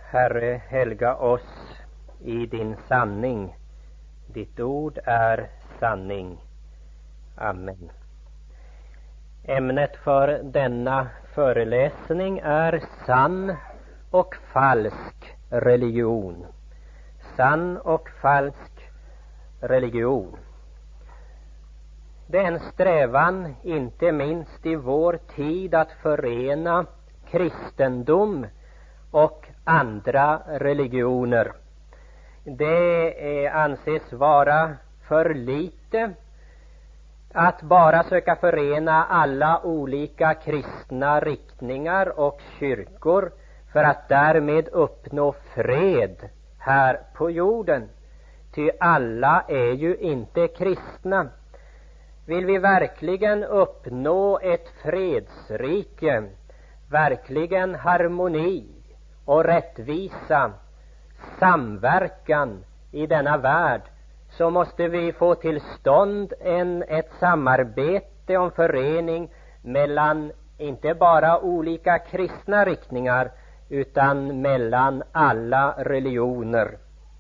Herre, helga oss i din sanning. Ditt ord är sanning. Amen. Ämnet för denna föreläsning är sann och falsk religion. Sann och falsk religion. Det är en strävan, inte minst i vår tid, att förena kristendom och andra religioner. Det anses vara för lite att bara söka förena alla olika kristna riktningar och kyrkor för att därmed uppnå fred här på jorden. Ty alla är ju inte kristna. Vill vi verkligen uppnå ett fredsrike, verkligen harmoni och rättvisa, samverkan i denna värld, så måste vi få till stånd ett samarbete om förening mellan inte bara olika kristna riktningar utan mellan alla religioner.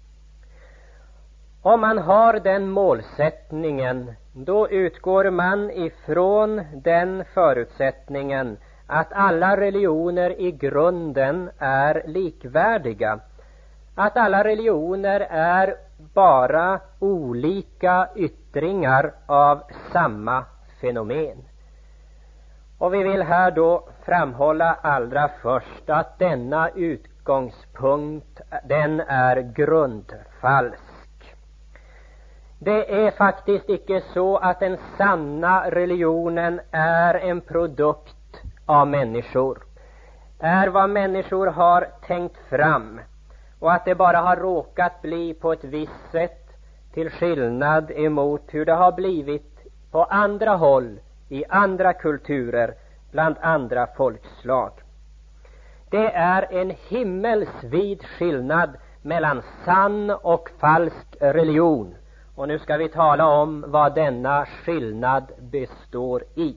Om man har den målsättningen, då utgår man ifrån den förutsättningen att alla religioner i grunden är likvärdiga. Att alla religioner är bara olika yttringar av samma fenomen. Och vi vill här då framhålla allra först att denna utgångspunkt, den är grundfalsk. Det är faktiskt icke så att den sanna religionen är en produkt av människor, är vad människor har tänkt fram, och att det bara har råkat bli på ett visst sätt, till skillnad emot hur det har blivit på andra håll, i andra kulturer, bland andra folkslag. Det är en himmelsvid skillnad mellan sann och falsk religion. Och nu ska vi tala om vad denna skillnad består i.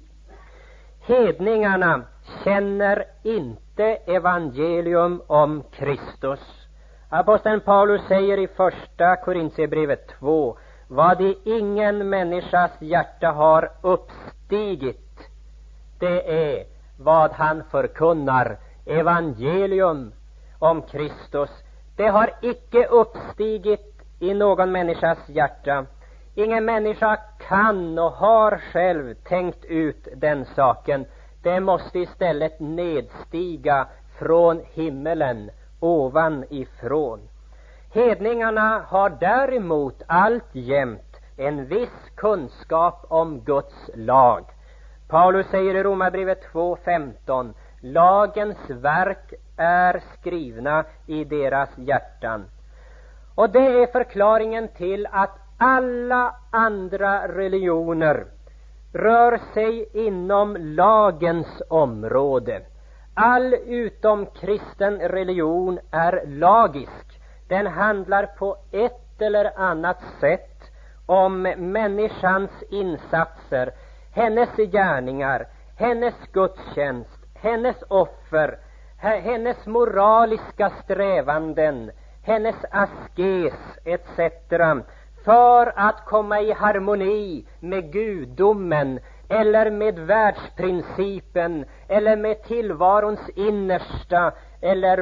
Hedningarna känner inte evangelium om Kristus. Aposteln Paulus säger i första Korintierbrevet 2: vad i ingen människas hjärta har uppstigit, det är vad han förkunnar. Evangelium om Kristus, det har icke uppstigit i någon människas hjärta. Ingen människa kan och har själv tänkt ut den saken. Det måste istället nedstiga från himmelen, ovanifrån. Hedningarna har däremot alltjämt en viss kunskap om Guds lag. Paulus säger i Romarbrevet 2:15: lagens verk är skrivna i deras hjärtan. Och det är förklaringen till att alla andra religioner rör sig inom lagens område. All utom kristen religion är lagisk. Den handlar på ett eller annat sätt om människans insatser, hennes gärningar, hennes gudstjänst, hennes offer, hennes moraliska strävanden, hennes askes etc. för att komma i harmoni med gudomen eller med världsprincipen eller med tillvarons innersta, eller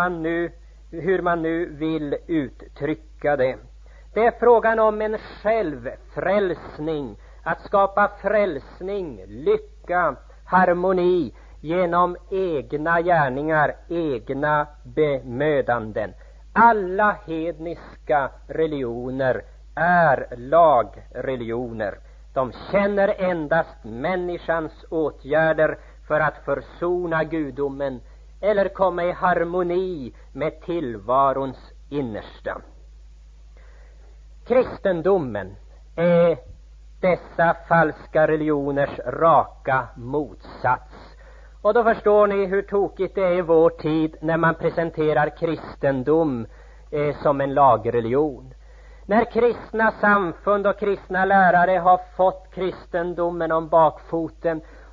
hur man nu vill uttrycka det. Det är frågan om en självfrälsning, att skapa frälsning, lycka, harmoni genom egna gärningar, egna bemödanden. Alla hedniska religioner är lagreligioner. De känner endast människans åtgärder för att försona gudomen eller komma i harmoni med tillvarons innersta. Kristendomen är dessa falska religioners raka motsats. Och då förstår ni hur tokigt det är i vår tid när man presenterar kristendom som en lagreligion. När kristna samfund och kristna lärare har fått kristendomen om bakfoten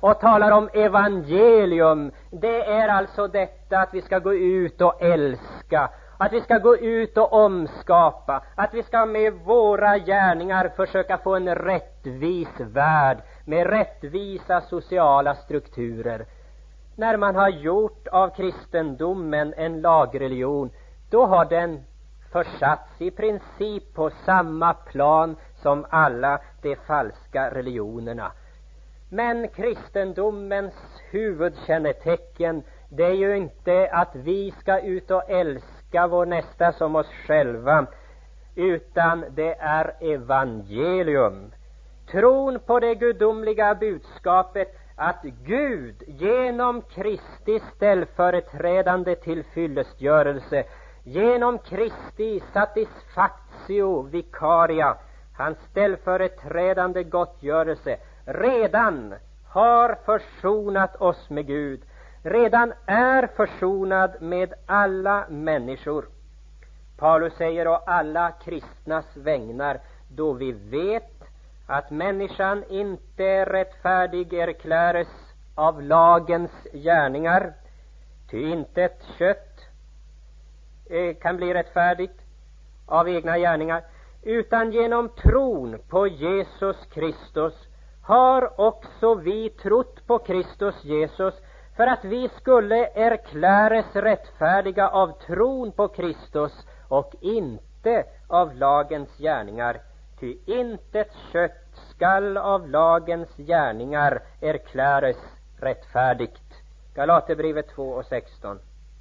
och talar om evangelium, det är alltså detta att vi ska gå ut och älska, att vi ska gå ut och omskapa, att vi ska med våra gärningar försöka få en rättvis värld med rättvisa sociala strukturer. När man har gjort av kristendomen en lagreligion, då har den försatts i princip på samma plan som alla de falska religionerna. Men kristendomens huvudkännetecken, det är ju inte att vi ska ut och älska vår nästa som oss själva, utan det är evangelium. Tron på det gudomliga budskapet att Gud genom Kristi ställföreträdande tillfyllestgörelse, genom Kristi satisfactio vicaria, hans ställföreträdande gottgörelse, redan har försonat oss med Gud, redan är försonad med alla människor. Paulus säger å alla kristnas vägnar, då vi vet att människan inte rättfärdig erkläres av lagens gärningar, ty intet kött kan bli rättfärdigt av egna gärningar, utan genom tron på Jesus Kristus har också vi trott på Kristus Jesus, för att vi skulle erkläres rättfärdiga av tron på Kristus och inte av lagens gärningar. Ty intet kött skall av lagens gärningar erkläres rättfärdigt. Galaterbrevet 2:16.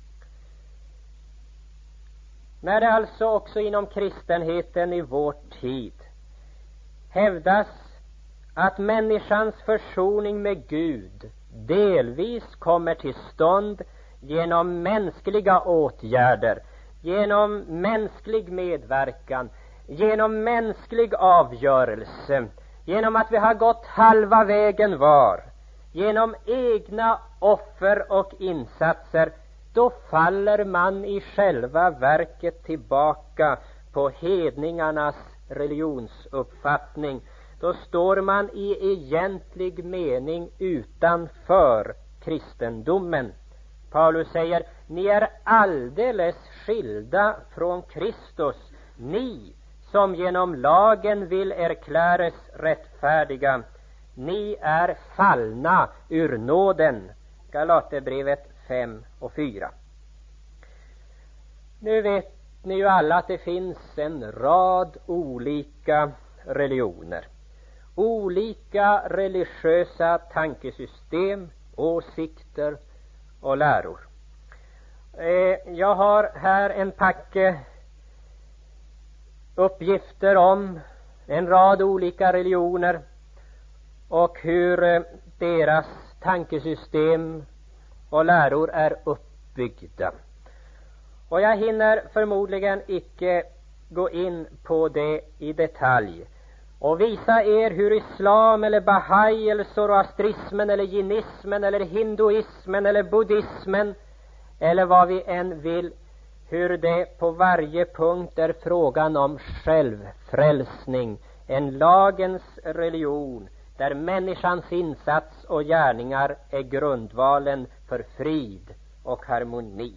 När det alltså också inom kristenheten i vår tid hävdas att människans försoning med Gud delvis kommer till stånd genom mänskliga åtgärder, genom mänsklig medverkan, genom mänsklig avgörelse, genom att vi har gått halva vägen var, genom egna offer och insatser, då faller man i själva verket tillbaka på hedningarnas religionsuppfattning. Då står man i egentlig mening utanför kristendomen. Paulus säger, ni är alldeles skilda från Kristus, ni som genom lagen vill erkläres rättfärdiga. Ni är fallna ur nåden. Galaterbrevet 5:4. Nu vet ni ju alla att det finns en rad olika religioner, olika religiösa tankesystem, åsikter och läror. Jag har här en packe uppgifter om en rad olika religioner och hur deras tankesystem och läror är uppbyggda. Och jag hinner förmodligen icke gå in på det i detalj och visa er hur islam eller bahai eller zoroastrismen eller jinismen eller hinduismen eller buddhismen eller vad vi än vill, hur det på varje punkt är frågan om självfrälsning, en lagens religion där människans insats och gärningar är grundvalen för frid och harmoni.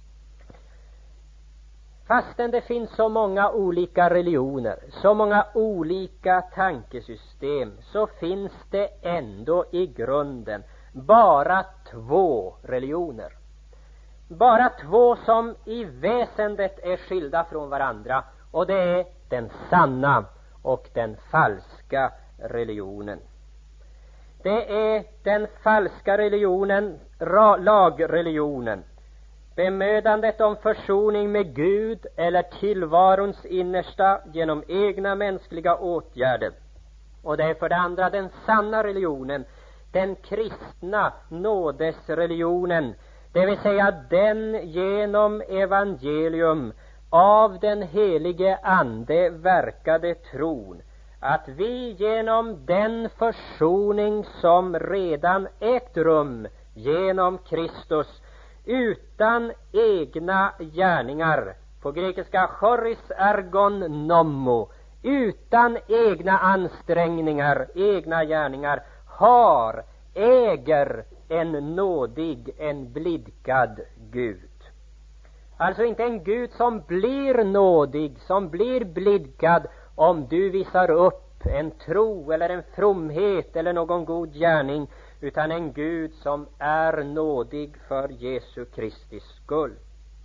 Fastän det finns så många olika religioner, så många olika tankesystem, så finns det ändå i grunden bara två religioner. Bara två som i väsendet är skilda från varandra, och det är den sanna och den falska religionen. Det är den falska religionen, lagreligionen, bemödandet om försoning med Gud eller tillvarons innersta genom egna mänskliga åtgärder. Och det är för det andra den sanna religionen, den kristna nådesreligionen, det vill säga den genom evangelium av den helige ande verkade tron, att vi genom den försoning som redan ägt rum genom Kristus, utan egna gärningar, på grekiska choris ergon nommo, utan egna ansträngningar, egna gärningar, har äger en nådig, en blidkad Gud. Alltså inte en Gud som blir nådig, som blir blidkad om du visar upp en tro eller en fromhet eller någon god gärning, utan en Gud som är nådig för Jesu Kristi skull.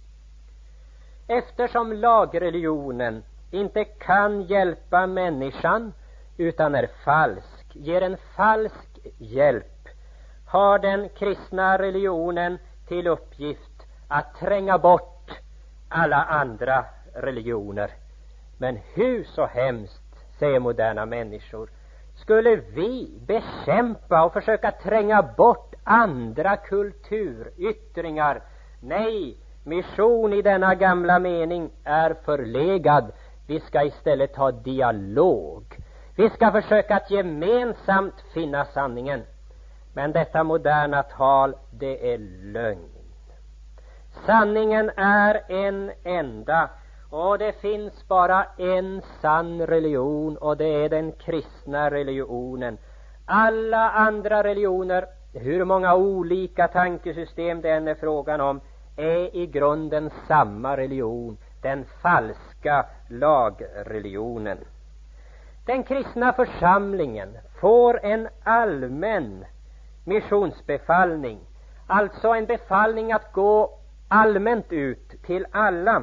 Eftersom lagreligionen inte kan hjälpa människan utan är falsk, ger en falsk hjälp, har den kristna religionen till uppgift att tränga bort alla andra religioner. Men hur så hemskt, säger moderna människor, skulle vi bekämpa och försöka tränga bort andra kulturyttringar? Nej, mission i denna gamla mening är förlegad. Vi ska istället ha dialog. Vi ska försöka att gemensamt finna sanningen. Men detta moderna tal, det är lögn. Sanningen är en enda, och det finns bara en sann religion, och det är den kristna religionen. Alla andra religioner, hur många olika tankesystem det än är frågan om, är i grunden samma religion, den falska lagreligionen. Den kristna församlingen får en allmän missionsbefallning, alltså en befallning att gå allmänt ut till alla.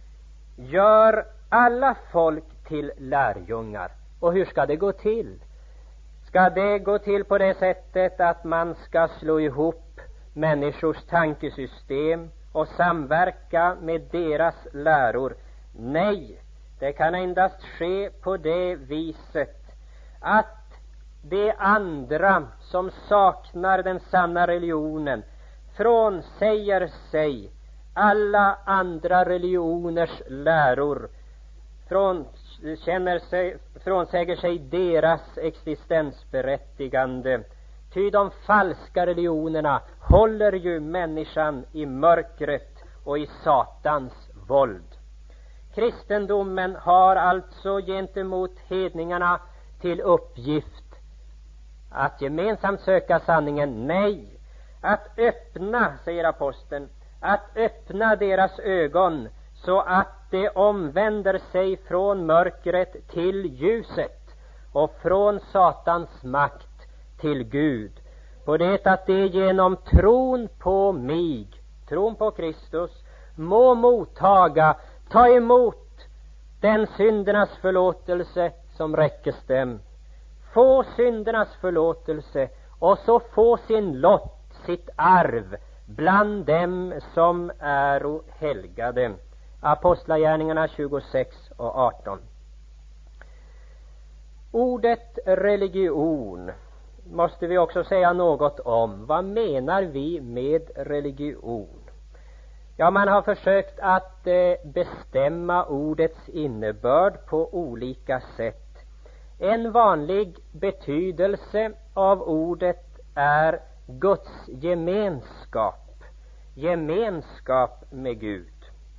Gör alla folk till lärjungar. Och hur ska det gå till? Ska det gå till på det sättet att man ska slå ihop människors tankesystem och samverka med deras läror? Nej, det kan endast ske på det viset att de andra som saknar den sanna religionen frånsäger sig alla andra religioners läror, frånsäger sig deras existensberättigande. Ty de falska religionerna håller ju människan i mörkret och i Satans våld. Kristendomen har alltså gentemot hedningarna till uppgift att gemensamt söka sanningen. Nej, att öppna, säger aposteln, att öppna deras ögon så att de omvänder sig från mörkret till ljuset och från Satans makt till Gud. På det att de genom tron på mig, tron på Kristus, må ta emot den syndernas förlåtelse som räckes dem. Få syndernas förlåtelse och så få sin lott, sitt arv bland dem som är helgade. Apostlagärningarna 26 och 18. Ordet religion måste vi också säga något om. Vad menar vi med religion? Ja, man har försökt att bestämma ordets innebörd på olika sätt. En vanlig betydelse av ordet är Guds gemenskap, gemenskap med Gud.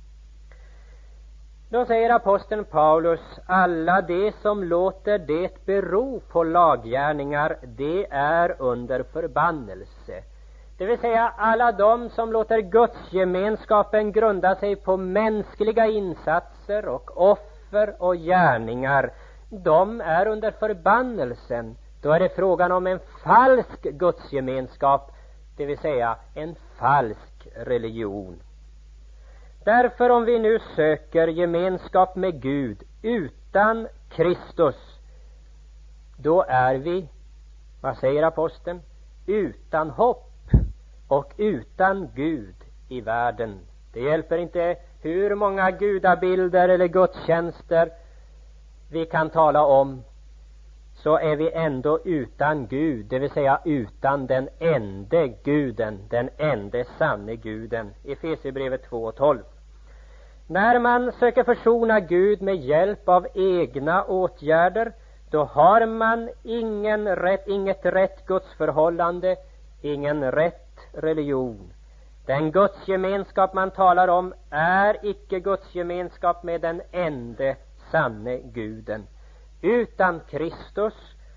Då säger aposteln Paulus: alla de som låter det bero på laggärningar, det är under förbannelse. Det vill säga alla de som låter Guds gemenskapen grunda sig på mänskliga insatser och offer och gärningar, de är under förbannelsen. Då är det frågan om en falsk gudsgemenskap, det vill säga en falsk religion. Därför om vi nu söker gemenskap med Gud utan Kristus, då är vi, vad säger aposteln, utan hopp och utan Gud i världen. Det hjälper inte hur många gudabilder eller gudstjänster vi kan tala om, så är vi ändå utan Gud, det vill säga utan den ende Guden, den ende sanne Guden. Efesierbrevet 2:12. När man söker försona Gud med hjälp av egna åtgärder, då har man inget rätt gudsförhållande, ingen rätt religion. Den gudsgemenskap man talar om är icke gudsgemenskap med den ende sanne Guden. Utan Kristus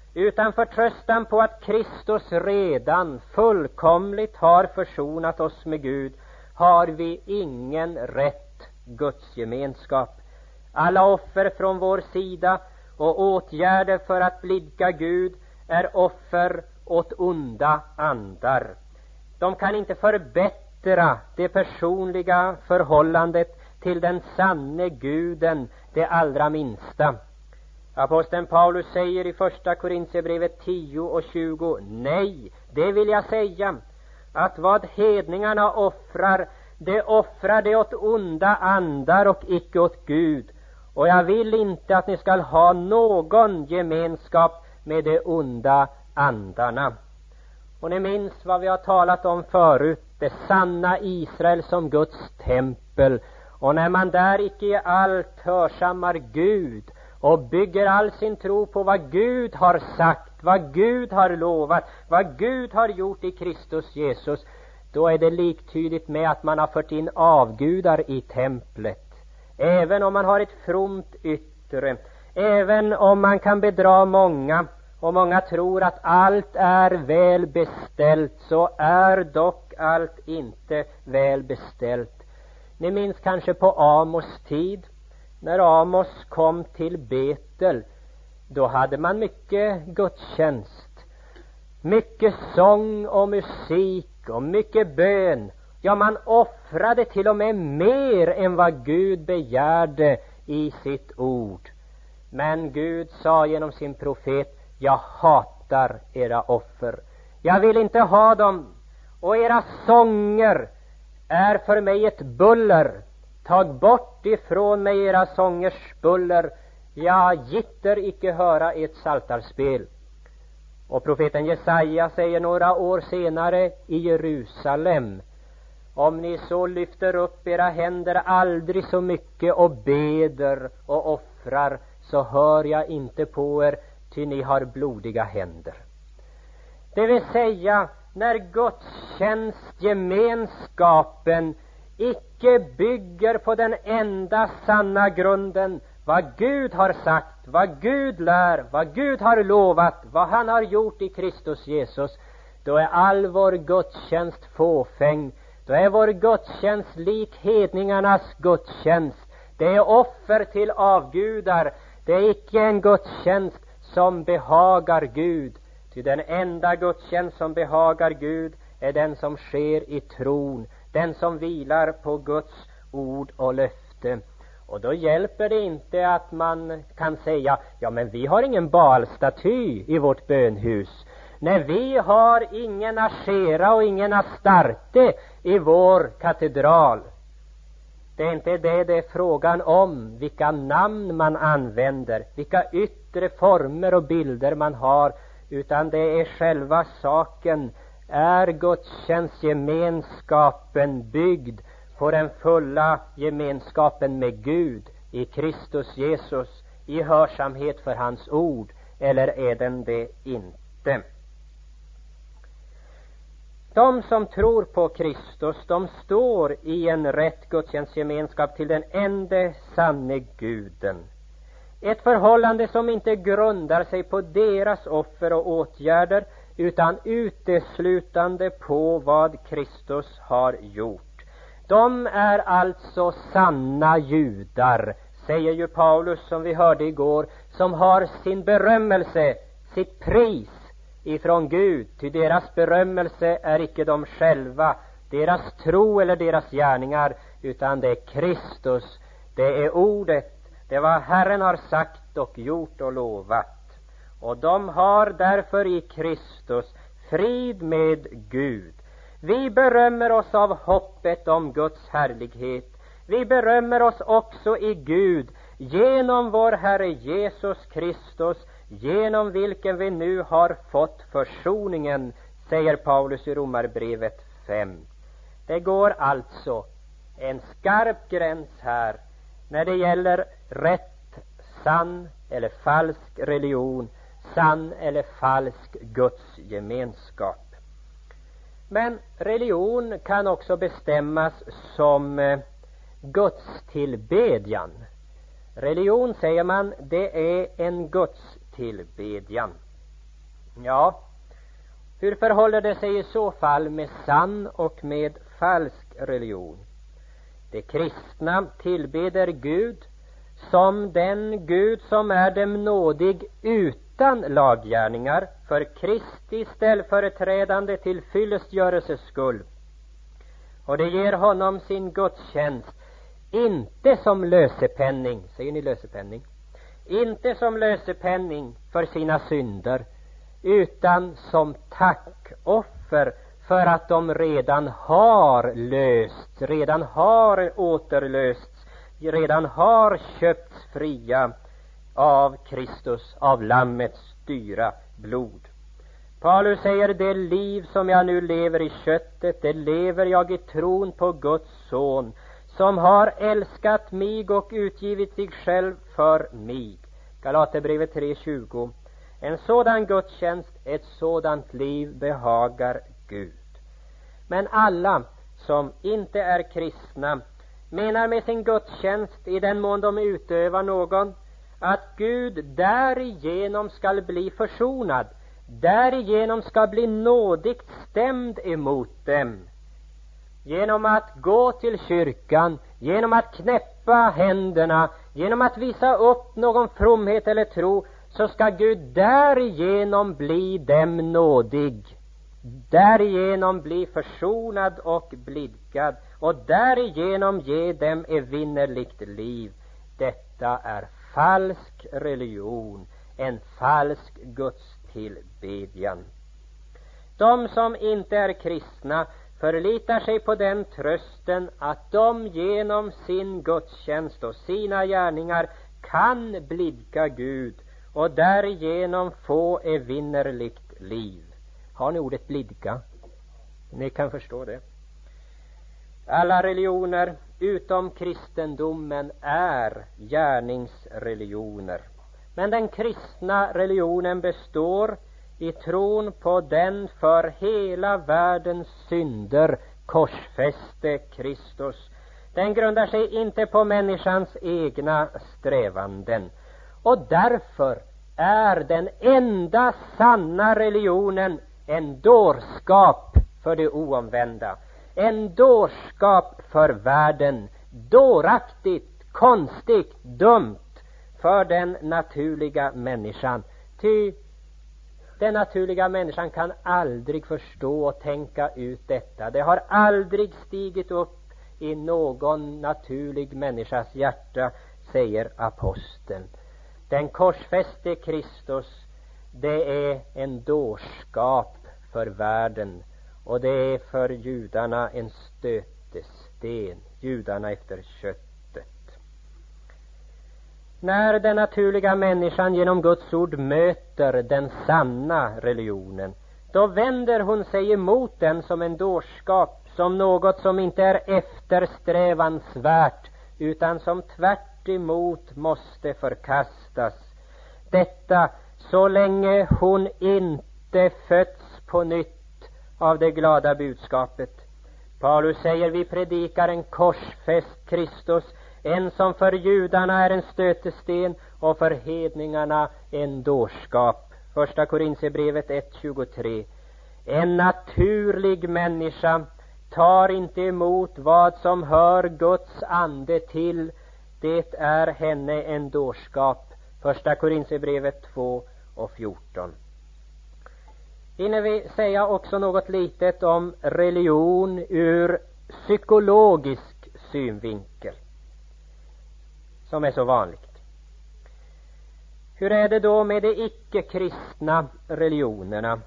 utan förtröstan på att Kristus redan fullkomligt har försonat oss med Gud, har vi ingen rätt Guds gemenskap. Alla offer från vår sida och åtgärder för att blidka Gud är offer åt onda andar. De kan inte förbättra det personliga förhållandet till den sanne Guden det allra minsta. Aposteln Paulus säger i första Korintierbrevet 10:20: nej, det vill jag säga, att vad hedningarna offrar, det offrar det åt onda andar och icke åt Gud. Och jag vill inte att ni skall ha någon gemenskap med de onda andarna. Och ni minns vad vi har talat om förut, det sanna Israel som Guds tempel. Och när man där icke i allt hörsammar Gud och bygger all sin tro på vad Gud har sagt, vad Gud har lovat, vad Gud har gjort i Kristus Jesus, då är det liktydigt med att man har fört in avgudar i templet. Även om man har ett fromt yttre, även om man kan bedra många, och många tror att allt är väl beställt, så är dock allt inte väl beställt. Ni minns kanske på Amos tid, när Amos kom till Betel, då hade man mycket gudstjänst, mycket sång och musik och mycket bön. Ja, man offrade till och med mer än vad Gud begärde i sitt ord. Men Gud sa genom sin profet: jag hatar era offer. Jag vill inte ha dem, och era sånger är för mig ett buller. Tag bort ifrån mig era sångers buller. Jag gitter icke höra ett psaltarspel. Och profeten Jesaja säger några år senare i Jerusalem: om ni så lyfter upp era händer aldrig så mycket och beder och offrar, så hör jag inte på er, ty ni har blodiga händer. Det vill säga, när gudstjänstgemenskapen icke bygger på den enda sanna grunden, vad Gud har sagt, vad Gud lär, vad Gud har lovat, vad han har gjort i Kristus Jesus, då är all vår gudstjänst fåfäng. Då är vår gudstjänst lik hedningarnas gudstjänst. Det är offer till avgudar. Det är icke en gudstjänst som behagar Gud. Ty den enda gudstjänst som behagar Gud är den som sker i tron, den som vilar på Guds ord och löfte. Och då hjälper det inte att man kan säga: ja, men vi har ingen Baal-staty i vårt bönhus. Nej, vi har ingen Ashera och ingen Astarte i vår katedral. Det är inte det är frågan om, vilka namn man använder, vilka yttre former och bilder man har, utan det är själva saken. Är gudstjänstgemenskapen byggd på den fulla gemenskapen med Gud i Kristus Jesus, i hörsamhet för hans ord, eller är den det inte? De som tror på Kristus, de står i en rätt gudstjänstgemenskap till den enda sanne Guden. Ett förhållande som inte grundar sig på deras offer och åtgärder, utan uteslutande på vad Kristus har gjort. De är alltså sanna judar, säger ju Paulus, som vi hörde igår, som har sin berömmelse, sitt pris ifrån Gud. Ty deras berömmelse är icke de själva, deras tro eller deras gärningar, utan det är Kristus, det är ordet, det är vad Herren har sagt och gjort och lovat. Och de har därför i Kristus frid med Gud. Vi berömmer oss av hoppet om Guds härlighet. Vi berömmer oss också i Gud genom vår Herre Jesus Kristus, genom vilken vi nu har fått försoningen, säger Paulus i Romarbrevet 5. Det går alltså en skarp gräns här när det gäller rätt, sann eller falsk religion, sann eller falsk Guds gemenskap. Men religion kan också bestämmas som gudstillbedjan. Religion, säger man, det är en gudstillbedjan. Ja, hur förhåller det sig i så fall med sann och med falsk religion? De kristna tillbeder Gud som den Gud som är dem nådig utan laggärningar för Kristi ställföreträdande till fyllestgörelses skull. Och det ger honom sin gudstjänst inte som lösepenning, säger ni lösepenning? Inte som lösepenning för sina synder, utan som tackoffer för att de redan har lösts, redan har återlösts, redan har köpts fria av Kristus, av Lammets dyra blod. Paulus säger, det liv som jag nu lever i köttet, det lever jag i tron på Guds son, som har älskat mig och utgivit sig själv för mig. Galaterbrevet 3:20. En sådan gudstjänst, ett sådant liv behagar Gud. Men alla som inte är kristna menar med sin gudstjänst, i den mån de utövar någon, att Gud därigenom skall bli försonad, därigenom skall bli nådigt stämd emot dem. Genom att gå till kyrkan, genom att knäppa händerna, genom att visa upp någon fromhet eller tro, så ska Gud därigenom bli dem nådig, därigenom bli försonad och blidkad, och därigenom ge dem evinnerligt liv. Detta är falsk religion, en falsk gudstillbedjan. De som inte är kristna förlitar sig på den trösten att de genom sin gudstjänst och sina gärningar kan blidka Gud och därigenom få evinnerligt liv. Har ni ordet blidka? Ni kan förstå det. Alla religioner utom kristendomen är gärningsreligioner. Men den kristna religionen består i tron på den för hela världens synder korsfäste Kristus. Den grundar sig inte på människans egna strävanden. Och därför är den enda sanna religionen en dårskap för det oomvända. En dårskap för världen. Dåraktigt, konstigt, dumt för den naturliga människan. Ty den naturliga människan kan aldrig förstå och tänka ut detta. Det har aldrig stigit upp i någon naturlig människas hjärta, säger aposteln. Den korsfäste Kristus, det är en dårskap för världen, och det är för judarna en stötesten, judarna efter köttet. När den naturliga människan genom Guds ord möter den sanna religionen, då vänder hon sig emot den som en dårskap, som något som inte är eftersträvansvärt, utan som tvärt emot måste förkastas. Detta så länge hon inte fötts på nytt av det glada budskapet. Paulus säger, vi predikar en korsfäst Kristus, en som för judarna är en stötesten och för hedningarna en dårskap. Första Korinthierbrevet 1:23. En naturlig människa tar inte emot vad som hör Guds ande till. Det är henne en dårskap. Första Korinthierbrevet 2:14. Hinner vi säga också något litet om religion ur psykologisk synvinkel, som är så vanligt. Hur är det då med de icke-kristna religionerna?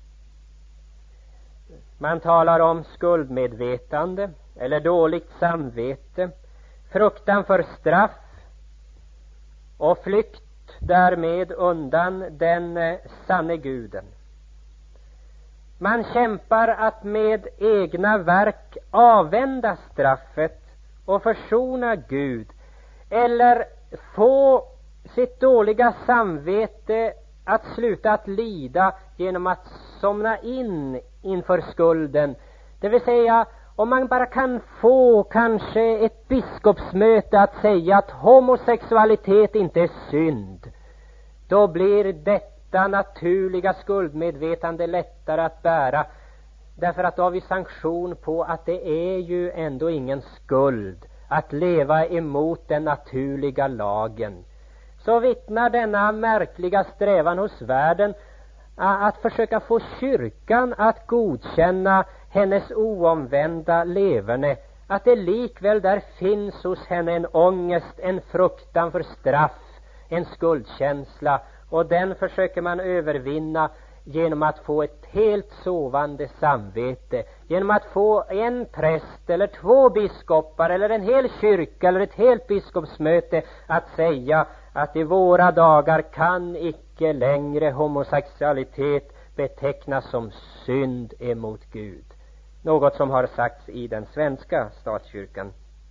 Man talar om skuldmedvetande eller dåligt samvete, fruktan för straff och flykt därmed undan den sanne guden. Man kämpar att med egna verk avvända straffet och försona Gud, eller få sitt dåliga samvete att sluta att lida genom att somna in inför skulden. Det vill säga, om man bara kan få kanske ett biskopsmöte att säga att homosexualitet inte är synd, då blir detta detta naturliga skuldmedvetande lättare att bära. Därför att då har vi sanktion på att det är ju ändå ingen skuld att leva emot den naturliga lagen. Så vittnar denna märkliga strävan hos världen att försöka få kyrkan att godkänna hennes oomvända leverne, att det likväl där finns hos henne en ångest, en fruktan för straff, en skuldkänsla, och den försöker man övervinna genom att få ett helt sovande samvete, genom att få en präst eller 2 biskopar eller en hel kyrka eller ett helt biskopsmöte att säga att i våra dagar kan icke längre homosexualitet betecknas som synd emot Gud. Något som har sagts i den svenska statskyrkan.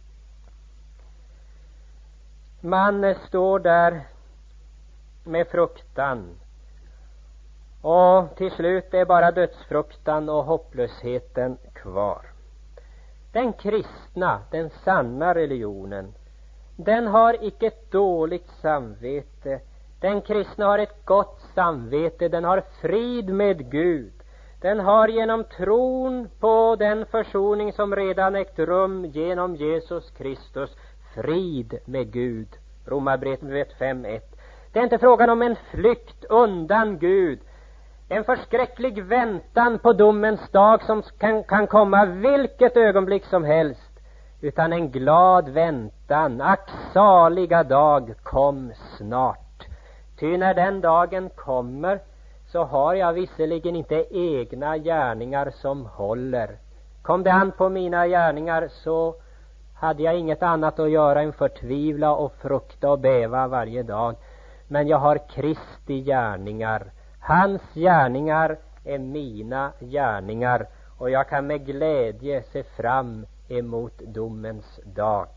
Man står där med fruktan, och till slut är bara dödsfruktan och hopplösheten kvar. Den kristna, den sanna religionen, den har icke ett dåligt samvete. Den kristna har ett gott samvete. Den har frid med Gud. Den har genom tron på den försoning som redan ägt rum genom Jesus Kristus frid med Gud. Romarbrevet 5:1. Det är inte frågan om en flykt undan Gud, en förskräcklig väntan på domens dag som kan komma vilket ögonblick som helst, utan en glad väntan. Ack saliga dag, kom snart. Ty när den dagen kommer så har jag visserligen inte egna gärningar som håller. Kom det an på mina gärningar så hade jag inget annat att göra än förtvivla och frukta och bäva varje dag. Men jag har Kristi gärningar. Hans gärningar är mina gärningar, och jag kan med glädje se fram emot domens dag.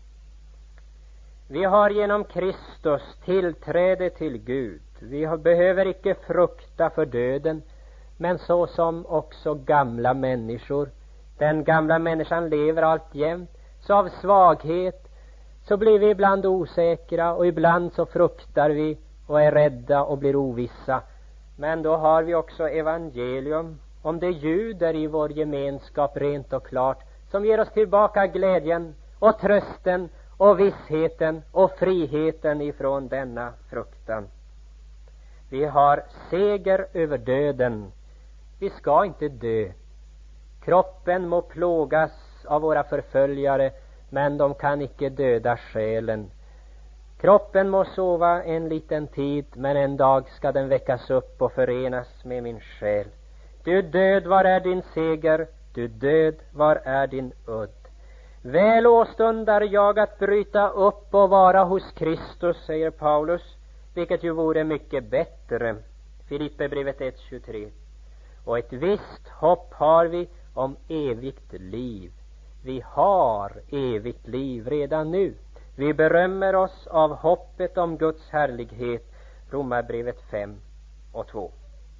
Vi har genom Kristus tillträde till Gud. Vi behöver icke frukta för döden, men så som också gamla människor. Den gamla människan lever alltjämt, så av svaghet så blir vi ibland osäkra, och ibland så fruktar vi och är rädda och blir ovissa. Men då har vi också evangelium om det ljuder i vår gemenskap rent och klart, som ger oss tillbaka glädjen och trösten och vissheten och friheten ifrån denna fruktan. Vi har seger över döden. Vi ska inte dö. Kroppen må plågas av våra förföljare, men de kan icke döda själen. Kroppen må sova en liten tid, men en dag ska den väckas upp och förenas med min själ. Du död, var är din seger? Du död, var är din udd? Väl åstundar jag att bryta upp och vara hos Kristus, säger Paulus, vilket ju vore mycket bättre. Filipperbrevet 1:23. Och ett visst hopp har vi om evigt liv. Vi har evigt liv redan nu. Vi berömmer oss av hoppet om Guds härlighet. Romarbrevet 5:2.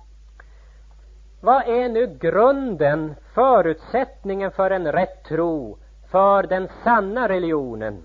Vad är nu grunden, förutsättningen för en rätt tro, för den sanna religionen?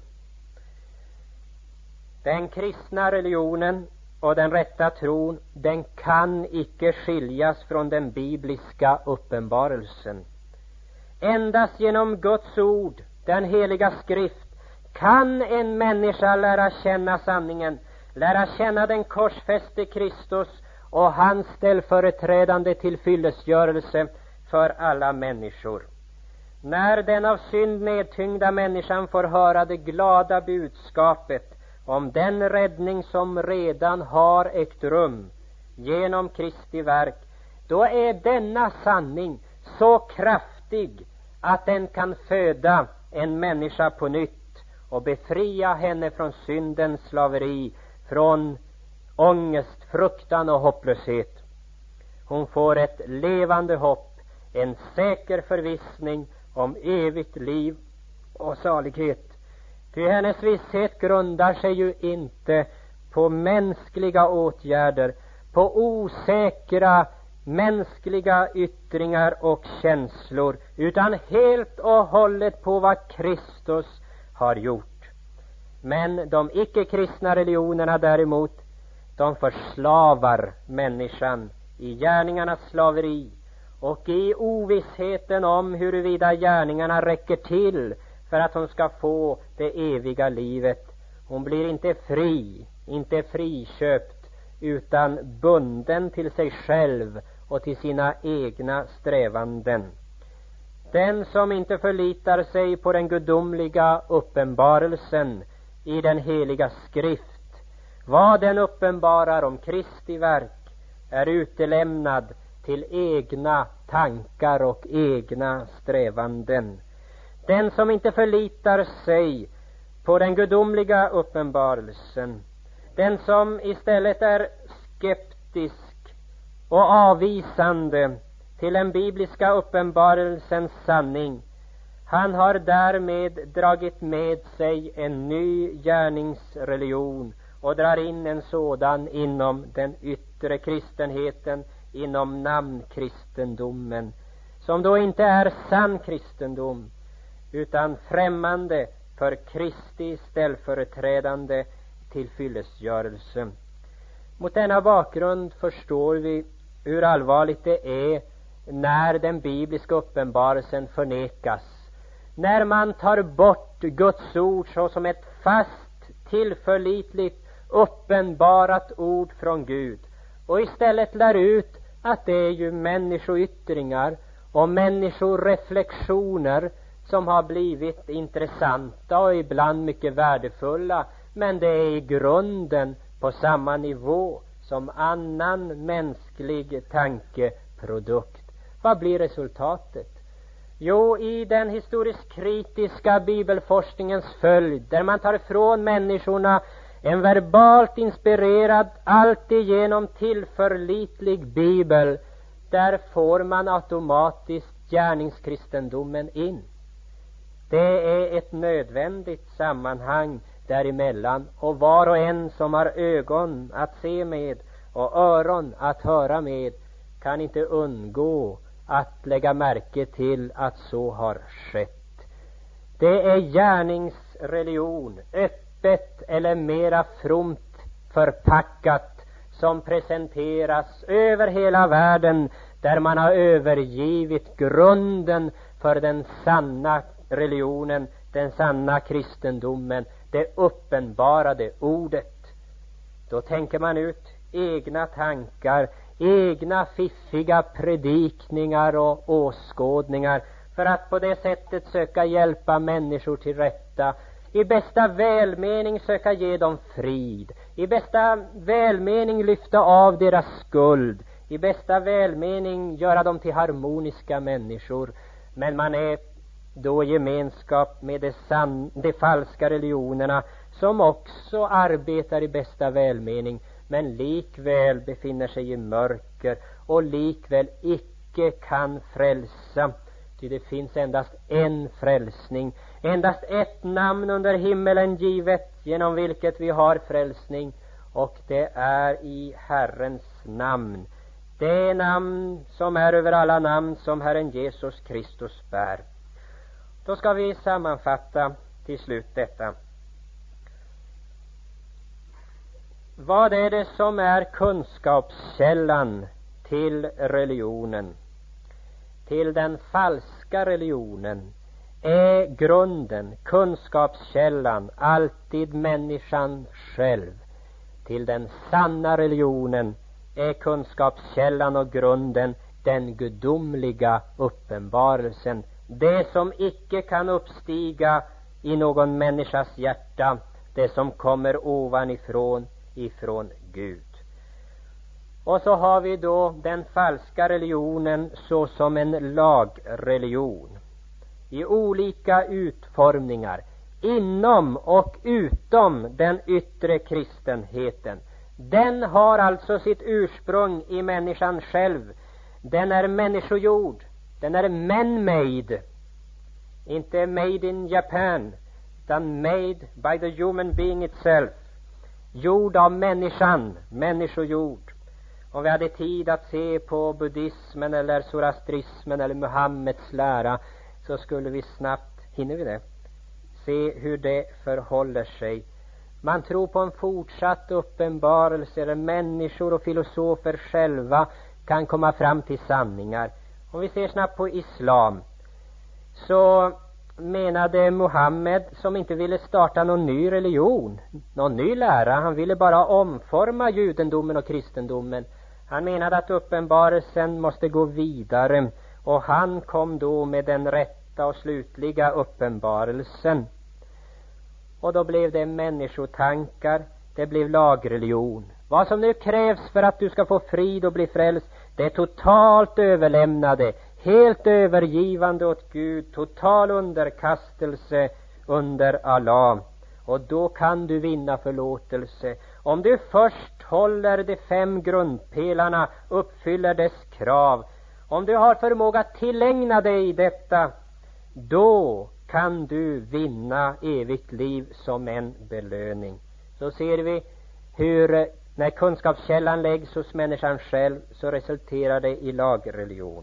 Den kristna religionen och den rätta tron, den kan icke skiljas från den bibliska uppenbarelsen. Endast genom Guds ord, den heliga skrift, kan en människa lära känna sanningen, lära känna den korsfäste Kristus och hans ställföreträdande till fyllesgörelse för alla människor. När den av synd nedtyngda människan får höra det glada budskapet om den räddning som redan har ägt rum genom Kristi verk, då är denna sanning så kraftig att den kan föda en människa på nytt och befria henne från syndens slaveri, från ångest, fruktan och hopplöshet. Hon får ett levande hopp, en säker förvissning om evigt liv och salighet. Ty hennes visshet grundar sig ju inte på mänskliga åtgärder, på osäkra mänskliga yttringar och känslor, utan helt och hållet på vad Kristus har gjort. Men de icke-kristna religionerna däremot, De förslavar människan i gärningarnas slaveri och i ovissheten om huruvida gärningarna räcker till för att hon ska få det eviga livet. Hon blir inte fri, inte friköpt, utan bunden till sig själv och till sina egna strävanden. Den som inte förlitar sig på den gudomliga uppenbarelsen i den heliga skrift, vad den uppenbarar om Kristi verk, är utelämnad till egna tankar och egna strävanden. Den som inte förlitar sig på den gudomliga uppenbarelsen, den som istället är skeptisk och avvisande till den bibliska uppenbarelsens sanning, han har därmed dragit med sig en ny gärningsreligion och drar in en sådan inom den yttre kristenheten, inom namnkristendomen, som då inte är sann kristendom utan främmande för Kristi ställföreträdande tillfyllestgörelse. Mot denna bakgrund förstår vi hur allvarligt det är när den bibliska uppenbarelsen förnekas, när man tar bort Guds ord såsom ett fast, tillförlitligt, uppenbarat ord från Gud och istället lär ut att det är ju människoyttringar och människoreflektioner som har blivit intressanta och ibland mycket värdefulla, men det är i grunden på samma nivå som annan mänsklig tankeprodukt. Vad blir resultatet? Jo, i den historiskt kritiska bibelforskningens följd, där man tar ifrån människorna en verbalt inspirerad, alltigenom tillförlitlig bibel, där får man automatiskt gärningskristendomen in. Det är ett nödvändigt sammanhang däremellan, och var och en som har ögon att se med och öron att höra med kan inte undgå att lägga märke till att så har skett. Det är gärningsreligion, öppet eller mera fromt förpackat, som presenteras över hela världen, där man har övergivit grunden för den sanna religionen, den sanna kristendomen, det uppenbarade ordet. Då tänker man ut egna tankar, egna fiffiga predikningar och åskådningar för att på det sättet söka hjälpa människor till rätta, i bästa välmening söka ge dem frid, i bästa välmening lyfta av deras skuld, i bästa välmening göra dem till harmoniska människor. Men man är då i gemenskap med de falska religionerna, som också arbetar i bästa välmening, men likväl befinner sig i mörker och likväl icke kan frälsa. Ty det finns endast en frälsning, endast ett namn under himmelen givet, genom vilket vi har frälsning, och det är i Herrens namn, det namn som är över alla namn, som Herren Jesus Kristus bär. Då ska vi sammanfatta till slut detta. Vad är det som är kunskapskällan till religionen? Till den falska religionen är grunden, kunskapskällan, alltid människan själv. Till den sanna religionen är kunskapskällan och grunden den gudomliga uppenbarelsen, det som icke kan uppstiga i någon människas hjärta, det som kommer ovanifrån, ifrån Gud. Och så har vi då den falska religionen såsom en lagreligion i olika utformningar, inom och utom den yttre kristenheten. Den har alltså sitt ursprung i människan själv. Den är människogjord, den är man-made, inte made in Japan, utan made by the human being itself, gjord av människan, människojord. Om vi hade tid att se på buddhismen eller zoroastrismen eller Muhammeds lära, så skulle vi snabbt, hinner vi det, se hur det förhåller sig. Man tror på en fortsatt uppenbarelse där människor och filosofer själva kan komma fram till sanningar. Om vi ser snabbt på islam, så menade Muhammed, som inte ville starta någon ny religion, någon ny lära, han ville bara omforma judendomen och kristendomen. Han menade att uppenbarelsen måste gå vidare, och han kom då med den rätta och slutliga uppenbarelsen. Och då blev det människotankar, det blev lagreligion. Vad som nu krävs för att du ska få frid och bli frälst, det är totalt överlämnade, helt övergivande åt Gud, total underkastelse under Allah. Och då kan du vinna förlåtelse. Om du först håller de 5 grundpelarna, uppfyller dess krav, om du har förmåga att tillägna dig detta, då kan du vinna evigt liv som en belöning. Så ser vi hur när kunskapskällan läggs hos människan själv, så resulterar det i lagreligion.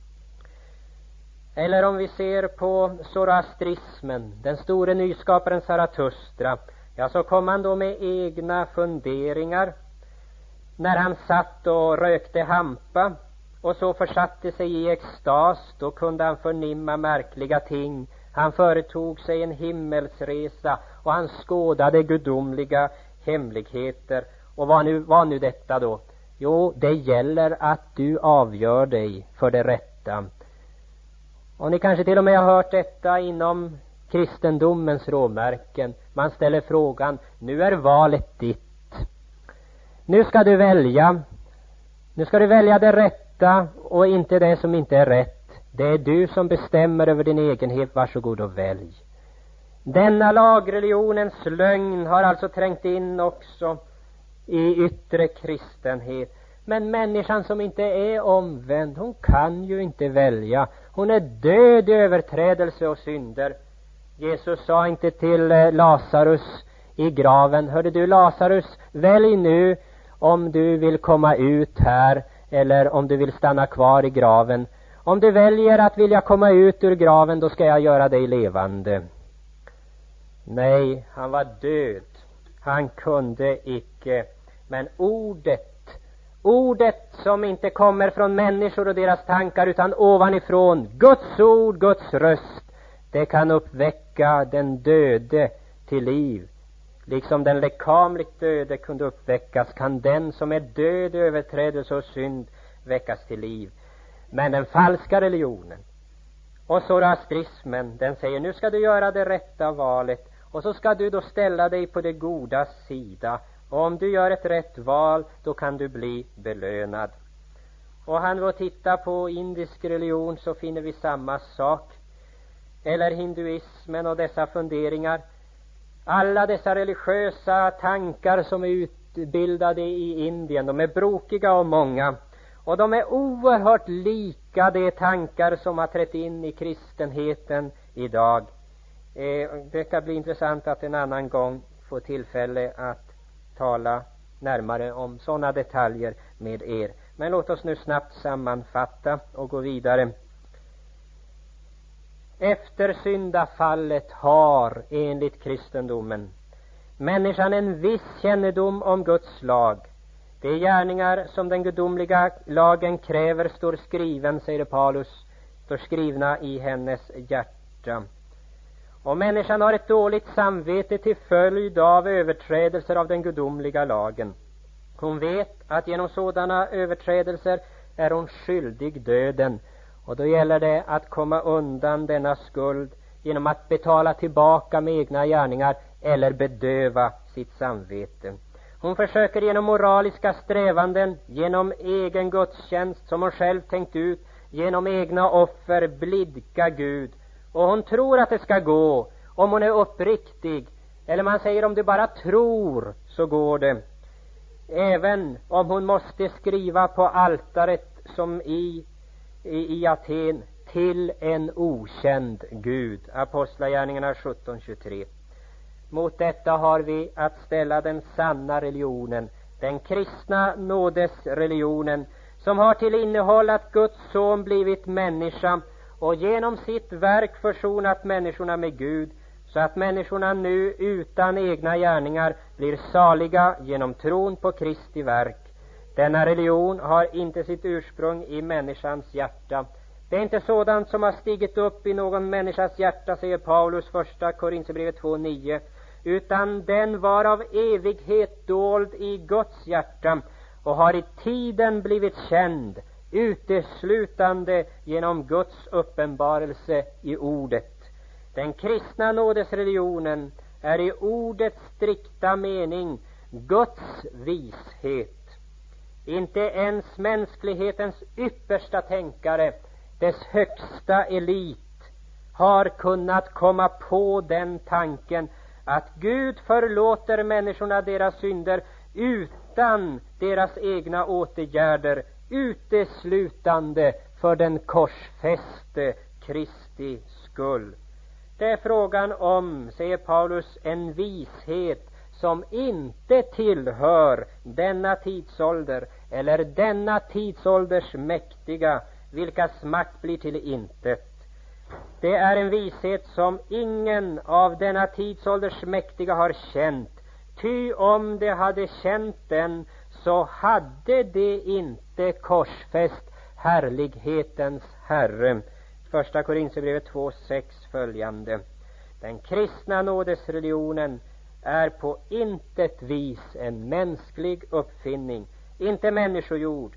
Eller om vi ser på zoroastrismen, den store nyskaparen Zarathustra, ja, så kom han då med egna funderingar när han satt och rökte hampa och så försatte sig i extas. Då kunde han förnimma märkliga ting. Han företog sig en himmelsresa och han skådade gudomliga hemligheter. Och vad nu detta då? Jo, det gäller att du avgör dig för det rätta. Och ni kanske till och med har hört detta inom kristendomens råmärken. Man ställer frågan: nu är valet ditt. Nu ska du välja. Nu ska du välja det rätta och inte det som inte är rätt. Det är du som bestämmer över din egenhet. Varsågod och välj. Denna lagreligionens lögn har alltså trängt in också i yttre kristenhet. Men människan som inte är omvänd, hon kan ju inte välja. Hon är död i överträdelse och synder. Jesus sa inte till Lazarus i graven: hörde du Lazarus, välj nu om du vill komma ut här eller om du vill stanna kvar i graven. Om du väljer att vilja komma ut ur graven, då ska jag göra dig levande. Nej, han var död. Han kunde icke. Men ordet som inte kommer från människor och deras tankar utan ovanifrån, Guds ord, Guds röst, det kan uppväcka den döde till liv. Liksom den lekamligt döde kunde uppväckas, kan den som är död i överträdelse och synd väckas till liv. Men den falska religionen och zoroastrismen, den säger: nu ska du göra det rätta valet, och så ska du då ställa dig på det goda sida. Och om du gör ett rätt val, då kan du bli belönad. Och han då tittar på indisk religion, så finner vi samma sak. Eller hinduismen och dessa funderingar. Alla dessa religiösa tankar som är utbildade i Indien, de är brokiga och många. Och de är oerhört lika de tankar som har trätt in i kristenheten idag. Det ska bli intressant att en annan gång få tillfälle att tala närmare om sådana detaljer med er. Men låt oss nu snabbt sammanfatta och gå vidare. Efter syndafallet har, enligt kristendomen, människan en viss kännedom om Guds lag. De gärningar som den gudomliga lagen kräver står skriven, säger Paulus, står skrivna i hennes hjärta. Och människan har ett dåligt samvete till följd av överträdelser av den gudomliga lagen. Hon vet att genom sådana överträdelser är hon skyldig döden. Och då gäller det att komma undan denna skuld genom att betala tillbaka med egna gärningar eller bedöva sitt samvete. Hon försöker genom moraliska strävanden, genom egen gudstjänst som hon själv tänkt ut, genom egna offer blidka Gud. Och hon tror att det ska gå om hon är uppriktig. Eller man säger, om du bara tror så går det. Även om hon måste skriva på altaret som i Aten: till en okänd Gud. Apostlagärningarna 17:23. Mot detta har vi att ställa den sanna religionen, den kristna nådesreligionen, som har till innehåll att Guds son blivit människa och genom sitt verk försonat människorna med Gud, så att människorna nu utan egna gärningar blir saliga genom tron på Kristi verk. Denna religion har inte sitt ursprung i människans hjärta. Det är inte sådant som har stigit upp i någon människas hjärta, säger Paulus, första Korinthierbrevet 2:9, utan den var av evighet dold i Guds hjärta och har i tiden blivit känd uteslutande genom Guds uppenbarelse i ordet. Den kristna nådesreligionen är i ordets strikta mening Guds vishet. Inte ens mänsklighetens yppersta tänkare, dess högsta elit, har kunnat komma på den tanken att Gud förlåter människorna deras synder utan deras egna åtgärder, uteslutande för den korsfäste Kristi skull. Det är frågan om, säger Paulus, en vishet som inte tillhör denna tidsålder eller denna tidsålders mäktiga, vilkas makt blir till intet. Det är en vishet som ingen av denna tidsålders mäktiga har känt, ty om de hade känt den så hade de inte korsfäst härlighetens Herre. Första Korinthierbrevet 2:6 följande. Den kristna nådesreligionen är på intet vis en mänsklig uppfinning, inte människogjord,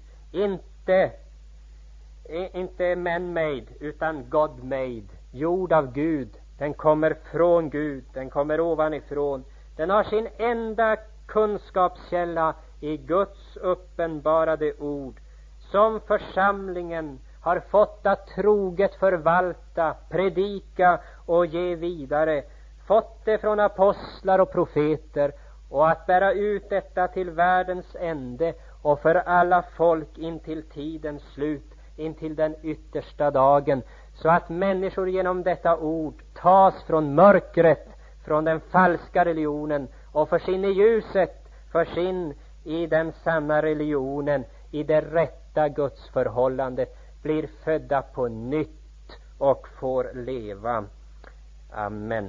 inte man-made, utan God-made, gjord av Gud. Den kommer från Gud, den kommer ovanifrån. Den har sin enda kunskapskälla i Guds uppenbarade ord, som församlingen har fått att troget förvalta, predika och ge vidare, fått det från apostlar och profeter, och att bära ut detta till världens ände och för alla folk intill tidens slut, intill den yttersta dagen, så att människor genom detta ord tas från mörkret, från den falska religionen, och förs in i ljuset, förs in i den sanna religionen, i det rätta gudsförhållandet, blir födda på nytt och får leva. Amen.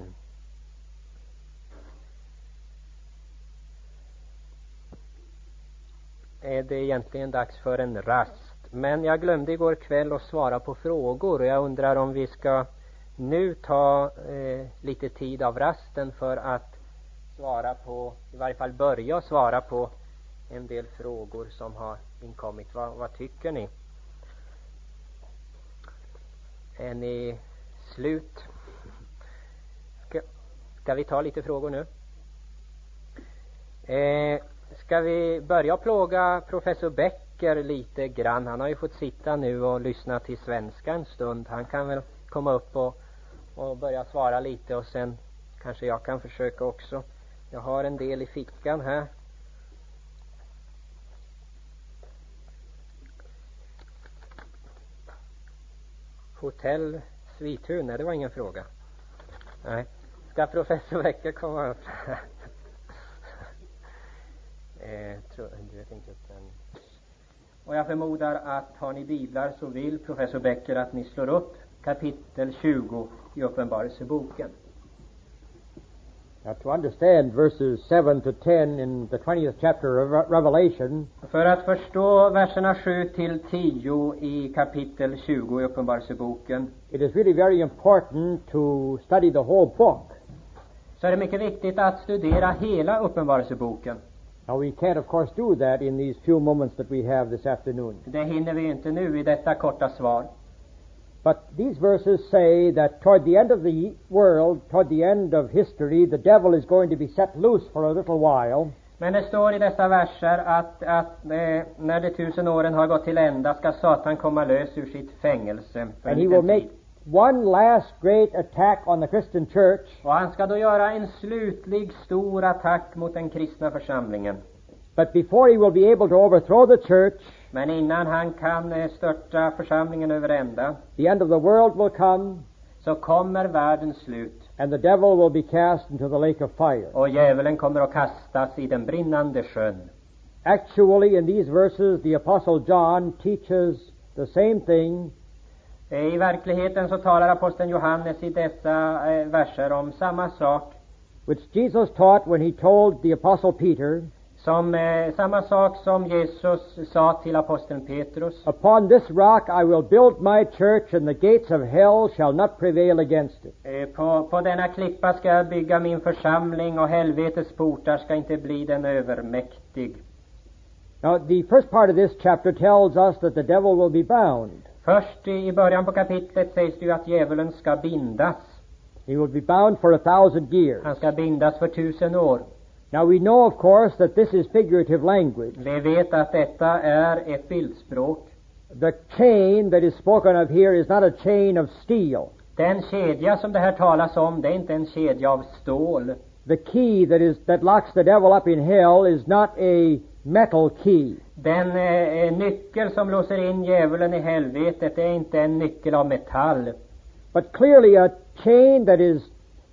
Är det egentligen dags för en rast? Men jag glömde igår kväll att svara på frågor, och jag undrar om vi ska nu ta lite tid av rasten för att svara på, i varje fall börja svara på en del frågor som har inkommit. Vad tycker ni? Är ni slut? Ska vi ta lite frågor nu? Ska vi börja plåga professor Becker lite grann? Han har ju fått sitta nu och lyssna till svenska en stund. Han kan väl komma upp och börja svara lite, och sen kanske jag kan försöka också. Jag har en del i fickan här. Hotell Svithun, nej, det var ingen fråga. Nej. Ska professor Becker komma upp? Du vet inte den. Och jag förmodar att har ni biblar så vill professor Becker att ni slår upp kapitel 20 i Uppenbarelseboken. To understand verses 7 to 10 in the 20th chapter of Revelation, för att förstå verserna 7 till 10 i kapitel 20 i Uppenbarelseboken, it is really very important to study the whole book. Så är det mycket viktigt att studera hela Uppenbarelseboken. Now we can't of course do that in these few moments that we have this afternoon. Det hinner vi inte nu i detta korta svar. But these verses say that toward the end of the world, toward the end of history, the devil is going to be set loose for a little while. Men det står i dessa verser att när de 1000 åren har gått till ända ska Satan komma lös ur sitt fängelse. And he will make one last great attack on the Christian church. Och han ska då göra en slutlig stor attack mot den kristna församlingen. But before he will be able to overthrow the church, men innan han kan störta församlingen över ända, the end of the world will come, så kommer världens slut. and the devil will be cast into the lake of fire. Och djävulen kommer att kastas i den brinnande sjön. Actually, in these verses, the Apostle John teaches the same thing I verkligheten så talar aposteln Johannes i dessa verser om samma sak, which Jesus taught when he told the apostle Peter, samma sak som Jesus sa till aposteln Petrus. upon this rock I will build my church, and the gates of hell shall not prevail against it. På denna klippa ska jag bygga min församling, och helvetets portar ska inte bli den övermäktig. Now, the first part of this chapter tells us that the devil will be bound. Först i början på kapitlet sägs det ju att djävulen ska bindas. He will be bound for 1,000 years. Han ska bindas för 1000 år. Now, we know, of course, that this is figurative language. Vi vet att detta är ett bildspråk. The chain that is spoken of here is not a chain of steel. Den kedja som det här talas om, det är inte en kedja av stål. The key that locks the devil up in hell is not a metal key. Den nyckel som låser in djävulen i helvetet är inte en nyckel av metall. But clearly a chain that is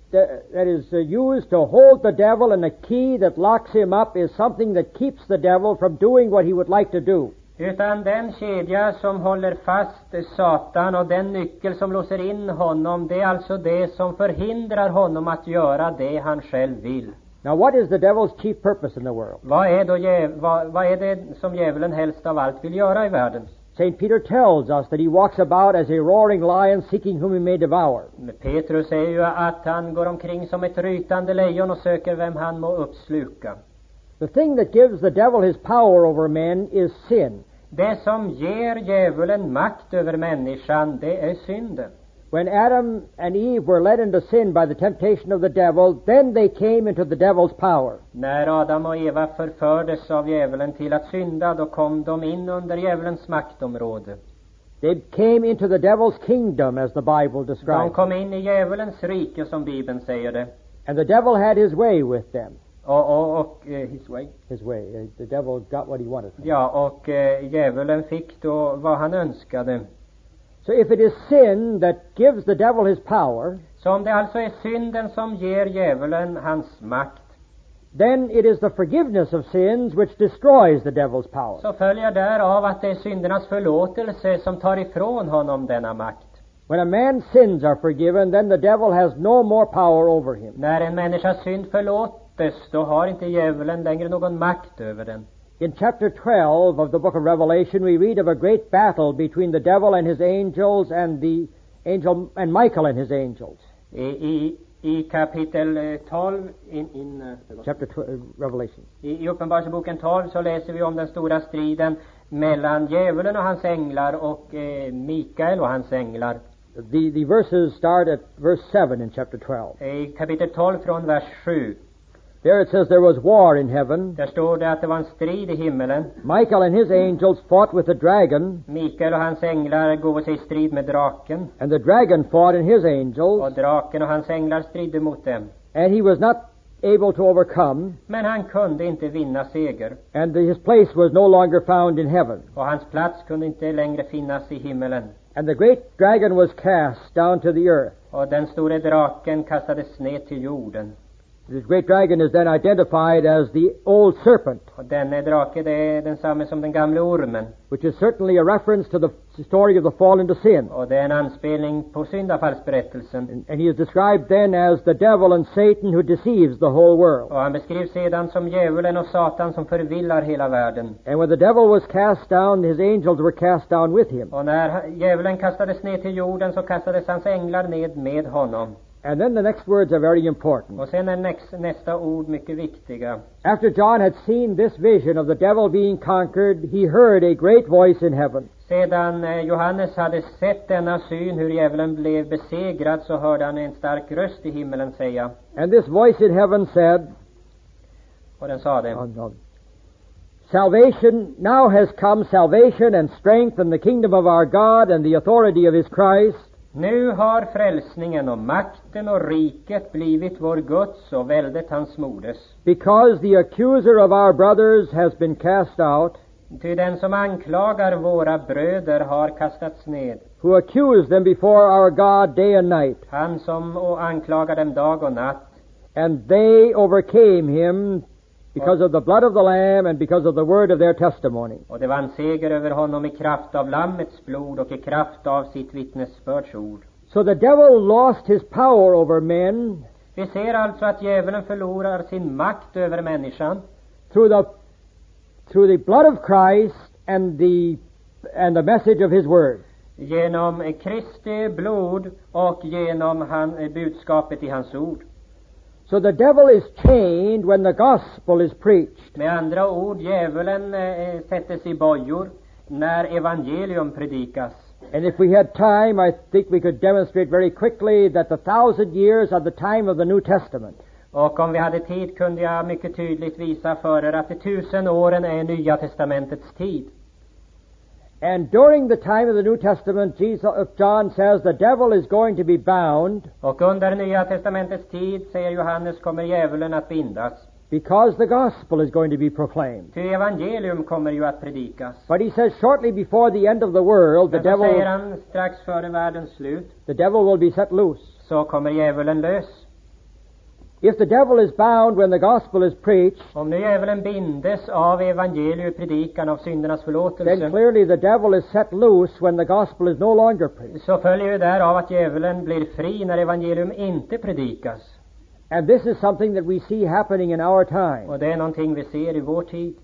used to hold the devil, and a key that locks him up is something that keeps the devil from doing what he would like to do. Utan den kedja som håller fast Satan och den nyckel som låser in honom, det är alltså det som förhindrar honom att göra det han själv vill. Now, what is the devil's chief purpose in the world? Vad är det som djävulen helst av allt vill göra i världen? St. Peter tells us that he walks about as a roaring lion, seeking whom he may devour. Petrus säger ju att han går omkring som ett rytande lejon och söker vem han må uppsluka. The thing that gives the devil his power over men is sin. Det som ger djävulen makt över människan, det är synden. When Adam and Eve were led into sin by the temptation of the devil, then they came into the devil's power. När Adam och Eva förfördes av djävulen till att synda, då kom de in under djävulens maktområde. They came into the devil's kingdom, as the Bible De describes. kom in i djävulens rike, som Bibeln säger det. And the devil had his way with them. His way. His way. The devil got what he wanted. Ja, och djävulen fick då vad han önskade. So if it is sin that gives the devil his power, Så om det alltså är synden som ger djävulen hans makt, then it is the forgiveness of sins which destroys the devil's power. så följer därav att det är syndernas förlåtelse som tar ifrån honom denna makt. When a man's sins are forgiven, then the devil has no more power over him. När en människas synd förlåtes, då har inte djävulen längre någon makt över den. In chapter 12 of the book of Revelation, we read of a great battle between the devil and his angels and Michael and his angels. I kapitel 12 Revelation. I Uppenbarelseboken 12 så läser vi om den stora striden mellan djävulen och hans änglar och Mikael och hans änglar. The verses start at verse 7 in chapter 12. I kapitel 12 från vers 7. There it says there was war in heaven. Där står det att det var en strid i himmelen. Michael and his angels fought with the dragon. Mikael och hans änglar gav sig i strid med draken. And the dragon fought and his angels. Och draken och hans änglar stridde mot dem. And he was not able to overcome. Men han kunde inte vinna seger. And his place was no longer found in heaven. Och hans plats kunde inte längre finnas i himmelen. And the great dragon was cast down to the earth. Och den store draken kastades ner till jorden. This great dragon is then identified as the old serpent, Och denne drake, det är densamma som den gamle ormen. which is certainly a reference to the story of the fall into sin. Och det är en anspelning på syndafallsberättelsen. And he is described then as the devil and Satan who deceives the whole world. Och han beskrivs sedan som djävulen och Satan som förvillar hela världen. And when the devil was cast down, his angels were cast down with him. Och när djävulen kastades ner till jorden, så kastades hans änglar ned med honom. And then the next words are very important. Och sen är nästa ord mycket viktiga. After John had seen this vision of the devil being conquered, he heard a great voice in heaven. Sedan Johannes hade sett denna syn, hur djävulen blev besegrad, så hörde han en stark röst i himmelen säga. And this voice in heaven said, Och den sade: Salvation now has come, salvation and strength and the kingdom of our God and the authority of his Christ. Nu har frälsningen och makten och riket blivit vår Guds och väldet hans moders. Because the accuser of our brothers has been cast out. Ty den som anklagar våra bröder har kastats ned. Who accused them before our God day and night. Han som anklagar dem dag och natt. And they overcame him because of the blood of the Lamb and because of the word of their testimony. Och det var en seger över honom i kraft av Lammets blod och i kraft av sitt vittnesbörds ord. So the devil lost his power over men Vi ser alltså att djävulen förlorar sin makt över människan through the blood of Christ and the message of his word. genom Kristi blod och genom budskapet i hans ord. So the devil is chained when the gospel is preached. Med andra ord, djävulen sätts i bojor när evangelium predikas. And if we had time, I think we could demonstrate very quickly that the 1,000 years are the time of the New Testament. Och om vi hade tid kunde jag mycket tydligt visa för er att de 1000 åren är Nya testamentets tid. And during the time of the New Testament, John says the devil is going to be bound Och under Nya testamentets tid, säger Johannes, kommer djävulen att bindas. because the gospel is going to be proclaimed. Ty evangelium kommer ju att predikas. But he says shortly before the end of the world, Men så säger han strax före världens slut, the devil will be set loose. så kommer djävulen lös. If the devil is bound when the gospel is preached, Om nu djävulen bindes av evangelium, predikan av syndernas then förlåtelse, clearly the devil is set loose when the gospel is no longer preached. så följer ju därav att djävulen blir fri när evangelium inte predikas. And this is something that we see happening in our time. Och det är någonting vi ser i vår tid.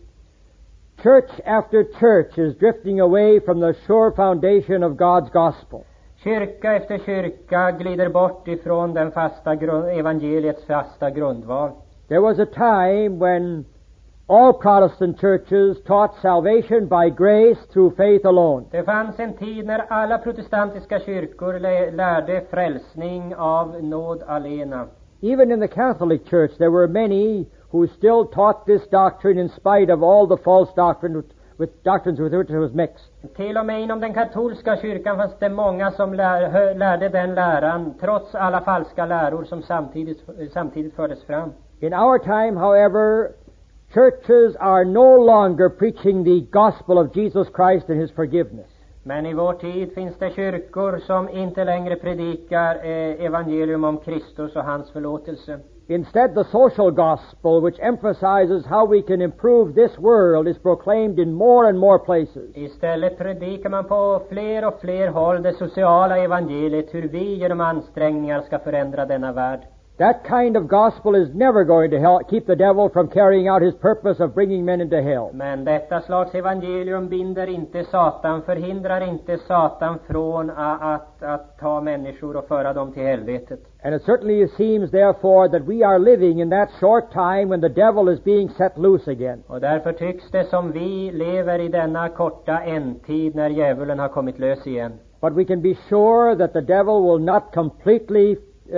Church after church is drifting away from the sure foundation of God's gospel. Kyrka efter kyrka glider bort ifrån den evangeliets fasta grundval. There was a time when all Protestant churches taught salvation by grace through faith alone. Det fanns en tid när alla protestantiska kyrkor lärde frälsning av nåd alena. Even in the Catholic Church there were many who still taught this doctrine in spite of all the false doctrines with which it was mixed. Till och med inom den katolska kyrkan fanns det många som lärde den läran trots alla falska läror som samtidigt fördes fram. In our time, however, churches are no longer preaching the gospel of Jesus Christ and his forgiveness. Men i vår tid finns det kyrkor som inte längre predikar evangelium om Kristus och hans förlåtelse. Instead, the social gospel, which emphasizes how we can improve this world, is proclaimed in more and more places. Istället predikar man på fler och fler håll det sociala evangeliet, hur vi genom ansträngningar ska förändra denna värld. That kind of gospel is never going to keep the devil from carrying out his purpose of bringing men into hell. Men detta slags evangelium binder inte Satan, förhindrar inte Satan från att ta människor och föra dem till helvetet. And it certainly seems therefore that we are living in that short time when the devil is being set loose again. Och därför tycks det som vi lever i denna korta ändtid när djävulen har kommit lös igen. But we can be sure that the devil will not completely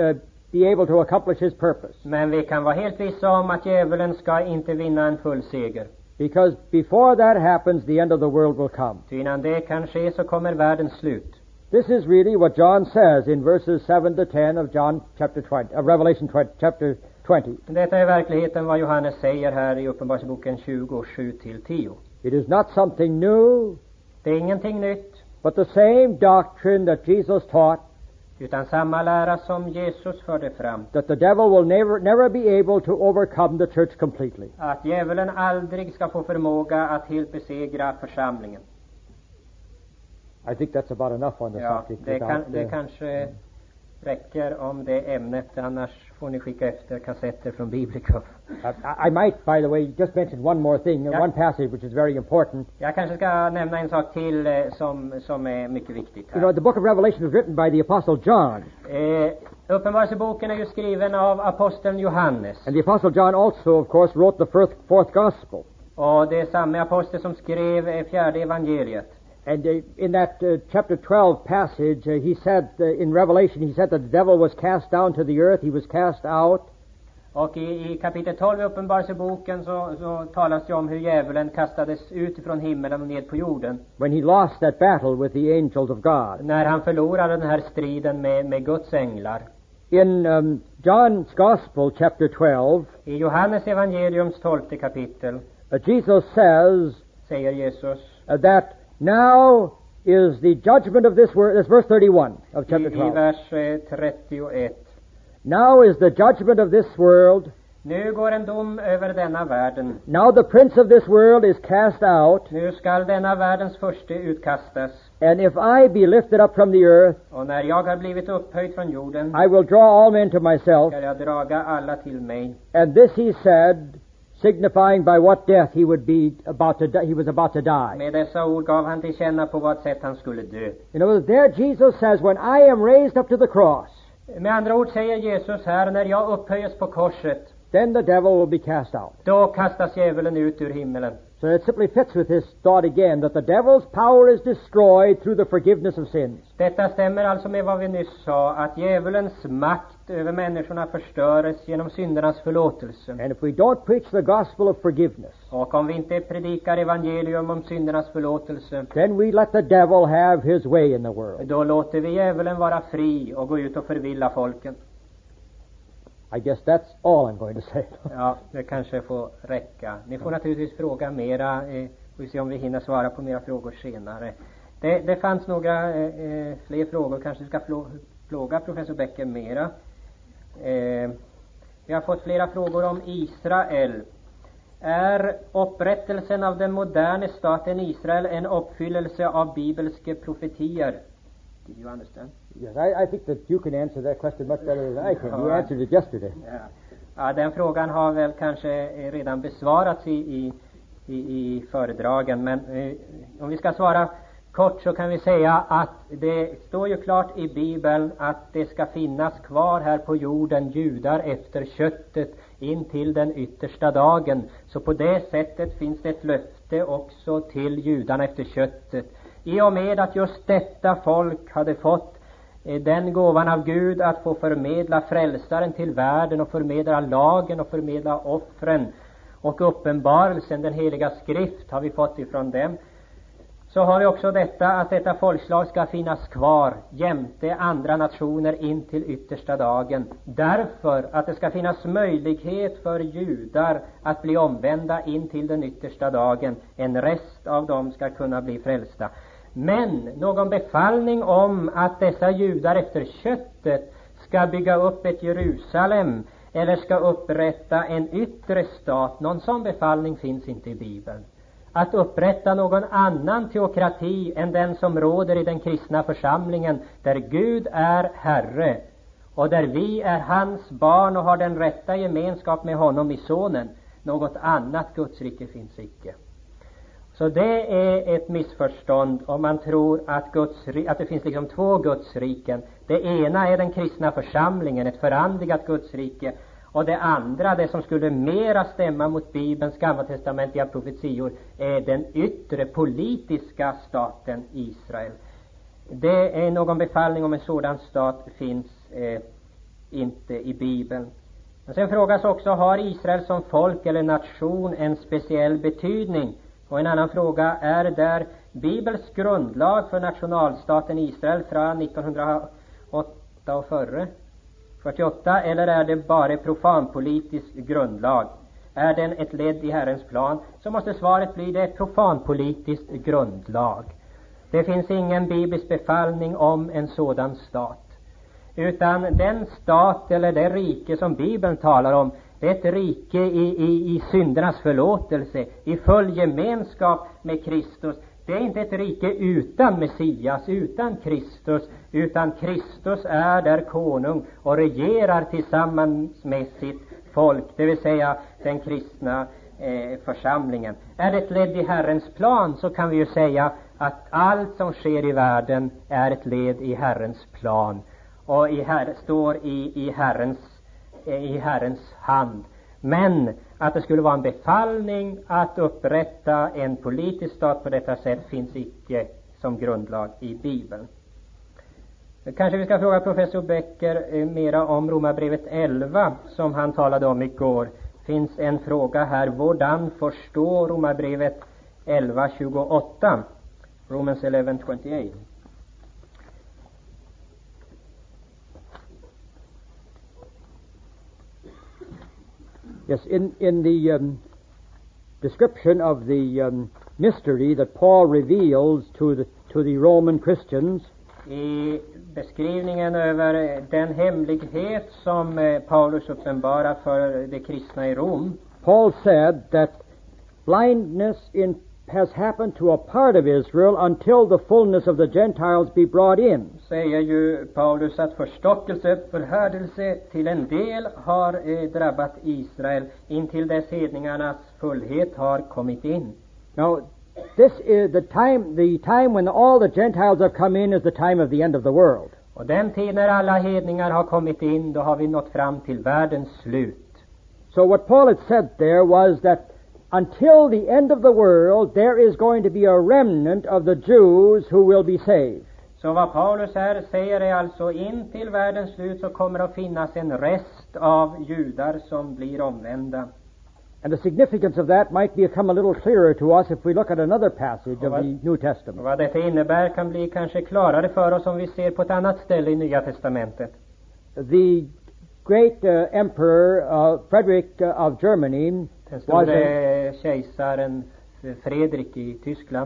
be able to accomplish his purpose. Men vi kan vara helt vissa om att djävulen ska inte vinna en full seger. Because before that happens, the end of the world will come. Ty innan det kan ske så kommer världens slut. This is really what John says in verses 7 to 10 of John chapter 20, of Revelation chapter 20. Detta är verkligheten vad Johannes säger här i Uppenbarelseboken 20, 7-10. It is not something new, Det är ingenting nytt, but the same doctrine that Jesus taught, utan samma lära som Jesus förde fram. that the devil will never be able to overcome the church completely. Att djävulen aldrig ska få förmåga att helt besegra församlingen. I think that's about enough on the Ja, subject. det kanske räcker om det ämnet, annars får ni skicka efter kassetter från Biblicum. I might, by the way, just mention one more thing, Yeah. one passage which is very important. Jag kanske ska nämna en sak till som är mycket viktigt You know, här. the book of Revelation was written by the Apostle John, Uppenbarelseboken är ju skriven av aposteln Johannes. and the Apostle John also, of course, wrote the fourth gospel. Och det är samma apostel som skrev fjärde evangeliet. And in that chapter 12 passage, he said, in Revelation, he said that the devil was cast down to the earth, he was cast out. Och i kapitel 12 i Uppenbarelseboken så talas det om hur djävulen kastades ut från himmelen och ned på jorden. When he lost that battle with the angels of God. När han förlorade den här striden med Guds änglar. In John's Gospel, chapter 12, I Johannes evangeliums 12 kapitel Jesus says säger Jesus that now is the judgment of this world. That's verse 31 of chapter i 12. vers 31. Now is the judgment of this world. Nu går en dom över denna världen. Now the prince of this world is cast out. Nu skall denna världens furste utkastas. And if I be lifted up from the earth, Och när jag har blivit upphöjd från jorden, I will draw all men to myself. skall jag draga alla till mig. And this he said, signifying by what death he was about to die. Med dessa ord gav han till känna på vad sätt han skulle dö. In other words, there Jesus says, when I am raised up to the cross, Med andra ord säger Jesus här, när jag upphöjes på korset, then the devil will be cast out. då kastas djävulen ut ur himmelen. So it simply fits with this thought again, that the devil's power is destroyed through the forgiveness of sins. Detta stämmer alltså med vad vi nyss sa, att djävulens makt över människorna förstöres genom syndernas förlåtelse. And if we don't preach the gospel of forgiveness, Och om vi inte predikar evangelium om syndernas förlåtelse, then we let the devil have his way in the world. då låter vi djävulen vara fri och gå ut och förvilla folken. I guess that's all I'm going to say. Ja, det kanske får räcka. Ni får naturligtvis fråga mera. Vi se om vi hinner svara på mera frågor senare. Det fanns några fler frågor. Kanske vi ska fråga professor Becker mera. Vi har fått flera frågor om Israel. Är upprättelsen av den moderna staten Israel en uppfyllelse av bibelska profetier? Did you understand? Yes, I think that you can answer that question much better than I can. You answered it yesterday. Ja, den frågan har väl kanske redan besvarats i föredragen. Men om vi ska svara kort så kan vi säga att det står ju klart i Bibeln att det ska finnas kvar här på jorden judar efter köttet in till den yttersta dagen. Så på det sättet finns det ett löfte också till judarna efter köttet. I och med att just detta folk hade fått den gåvan av Gud att få förmedla frälsaren till världen och förmedla lagen och förmedla offren och uppenbarelsen, den heliga skrift har vi fått ifrån dem. Så har vi också detta att detta folkslag ska finnas kvar jämte andra nationer in till yttersta dagen. Därför att det ska finnas möjlighet för judar att bli omvända in till den yttersta dagen. En rest av dem ska kunna bli frälsta. Men någon befallning om att dessa judar efter köttet ska bygga upp ett Jerusalem eller ska upprätta en yttre stat, någon sån befallning finns inte i Bibeln. Att upprätta någon annan teokrati än den som råder i den kristna församlingen, där Gud är Herre och där vi är hans barn och har den rätta gemenskap med honom i sonen. Något annat Gudsrike finns icke. Så det är ett missförstånd om man tror att det finns liksom två Gudsriken. Det ena är den kristna församlingen, ett förandligat Gudsrike. Och det andra, det som skulle mera stämma mot Bibelns gammaltestamentliga profetior, är den yttre politiska staten Israel. Det är någon befallning om en sådan stat finns inte i Bibeln. Men sen frågas också, har Israel som folk eller nation en speciell betydning? Och en annan fråga, är där Bibels grundlag för nationalstaten Israel från 1908 och före 48, eller är det bara profanpolitisk grundlag? Är den ett led i Herrens plan, så måste svaret bli det profanpolitisk grundlag. Det finns ingen biblisk befallning om en sådan stat. Utan den stat eller det rike som Bibeln talar om, det är ett rike i syndernas förlåtelse, i full gemenskap med Kristus. Det är inte ett rike utan Messias, utan Kristus, utan Kristus är där konung och regerar tillsammans med sitt folk, det vill säga den kristna församlingen. Är det ett led i Herrens plan, så kan vi ju säga att allt som sker i världen är ett led i Herrens plan och står i Herrens hand. Men att det skulle vara en befallning att upprätta en politisk stat på detta sätt finns icke som grundlag i Bibeln. Kanske vi ska fråga professor Becker mera om Romarbrevet 11 som han talade om igår. Finns en fråga här, hvordan förstå Romarbrevet 11:28? Romans 11:28. Yes, in the description of the mystery that Paul reveals to the Roman Christians, I beskrivningen över den hemlighet som Paulus uppenbarar för de kristna i Rom, Paul said that blindness has happened to a part of Israel until the fullness of the Gentiles be brought in. säger ju Paulus att förstockelse, förhärdelse till en del har drabbat Israel intill dess hedningarnas fullhet har kommit in. Now, this is the time when all the Gentiles have come in is the time of the end of the world. Och den tid när alla hedningar har kommit in, då har vi nått fram till världens slut. So what Paul had said there was that until the end of the world, there is going to be a remnant of the Jews who will be saved. Så vad Paulus här säger är alltså in till världens slut så kommer det att finnas en rest av judar som blir omvända. And the significance of that might become a little clearer to us if we look at another passage of the New Testament. Vad detta innebär kan bli kanske klarare för oss om vi ser på ett annat ställe i Nya Testamentet. The great emperor Frederick of Germany Den store kejsaren Fredrik i Tyskland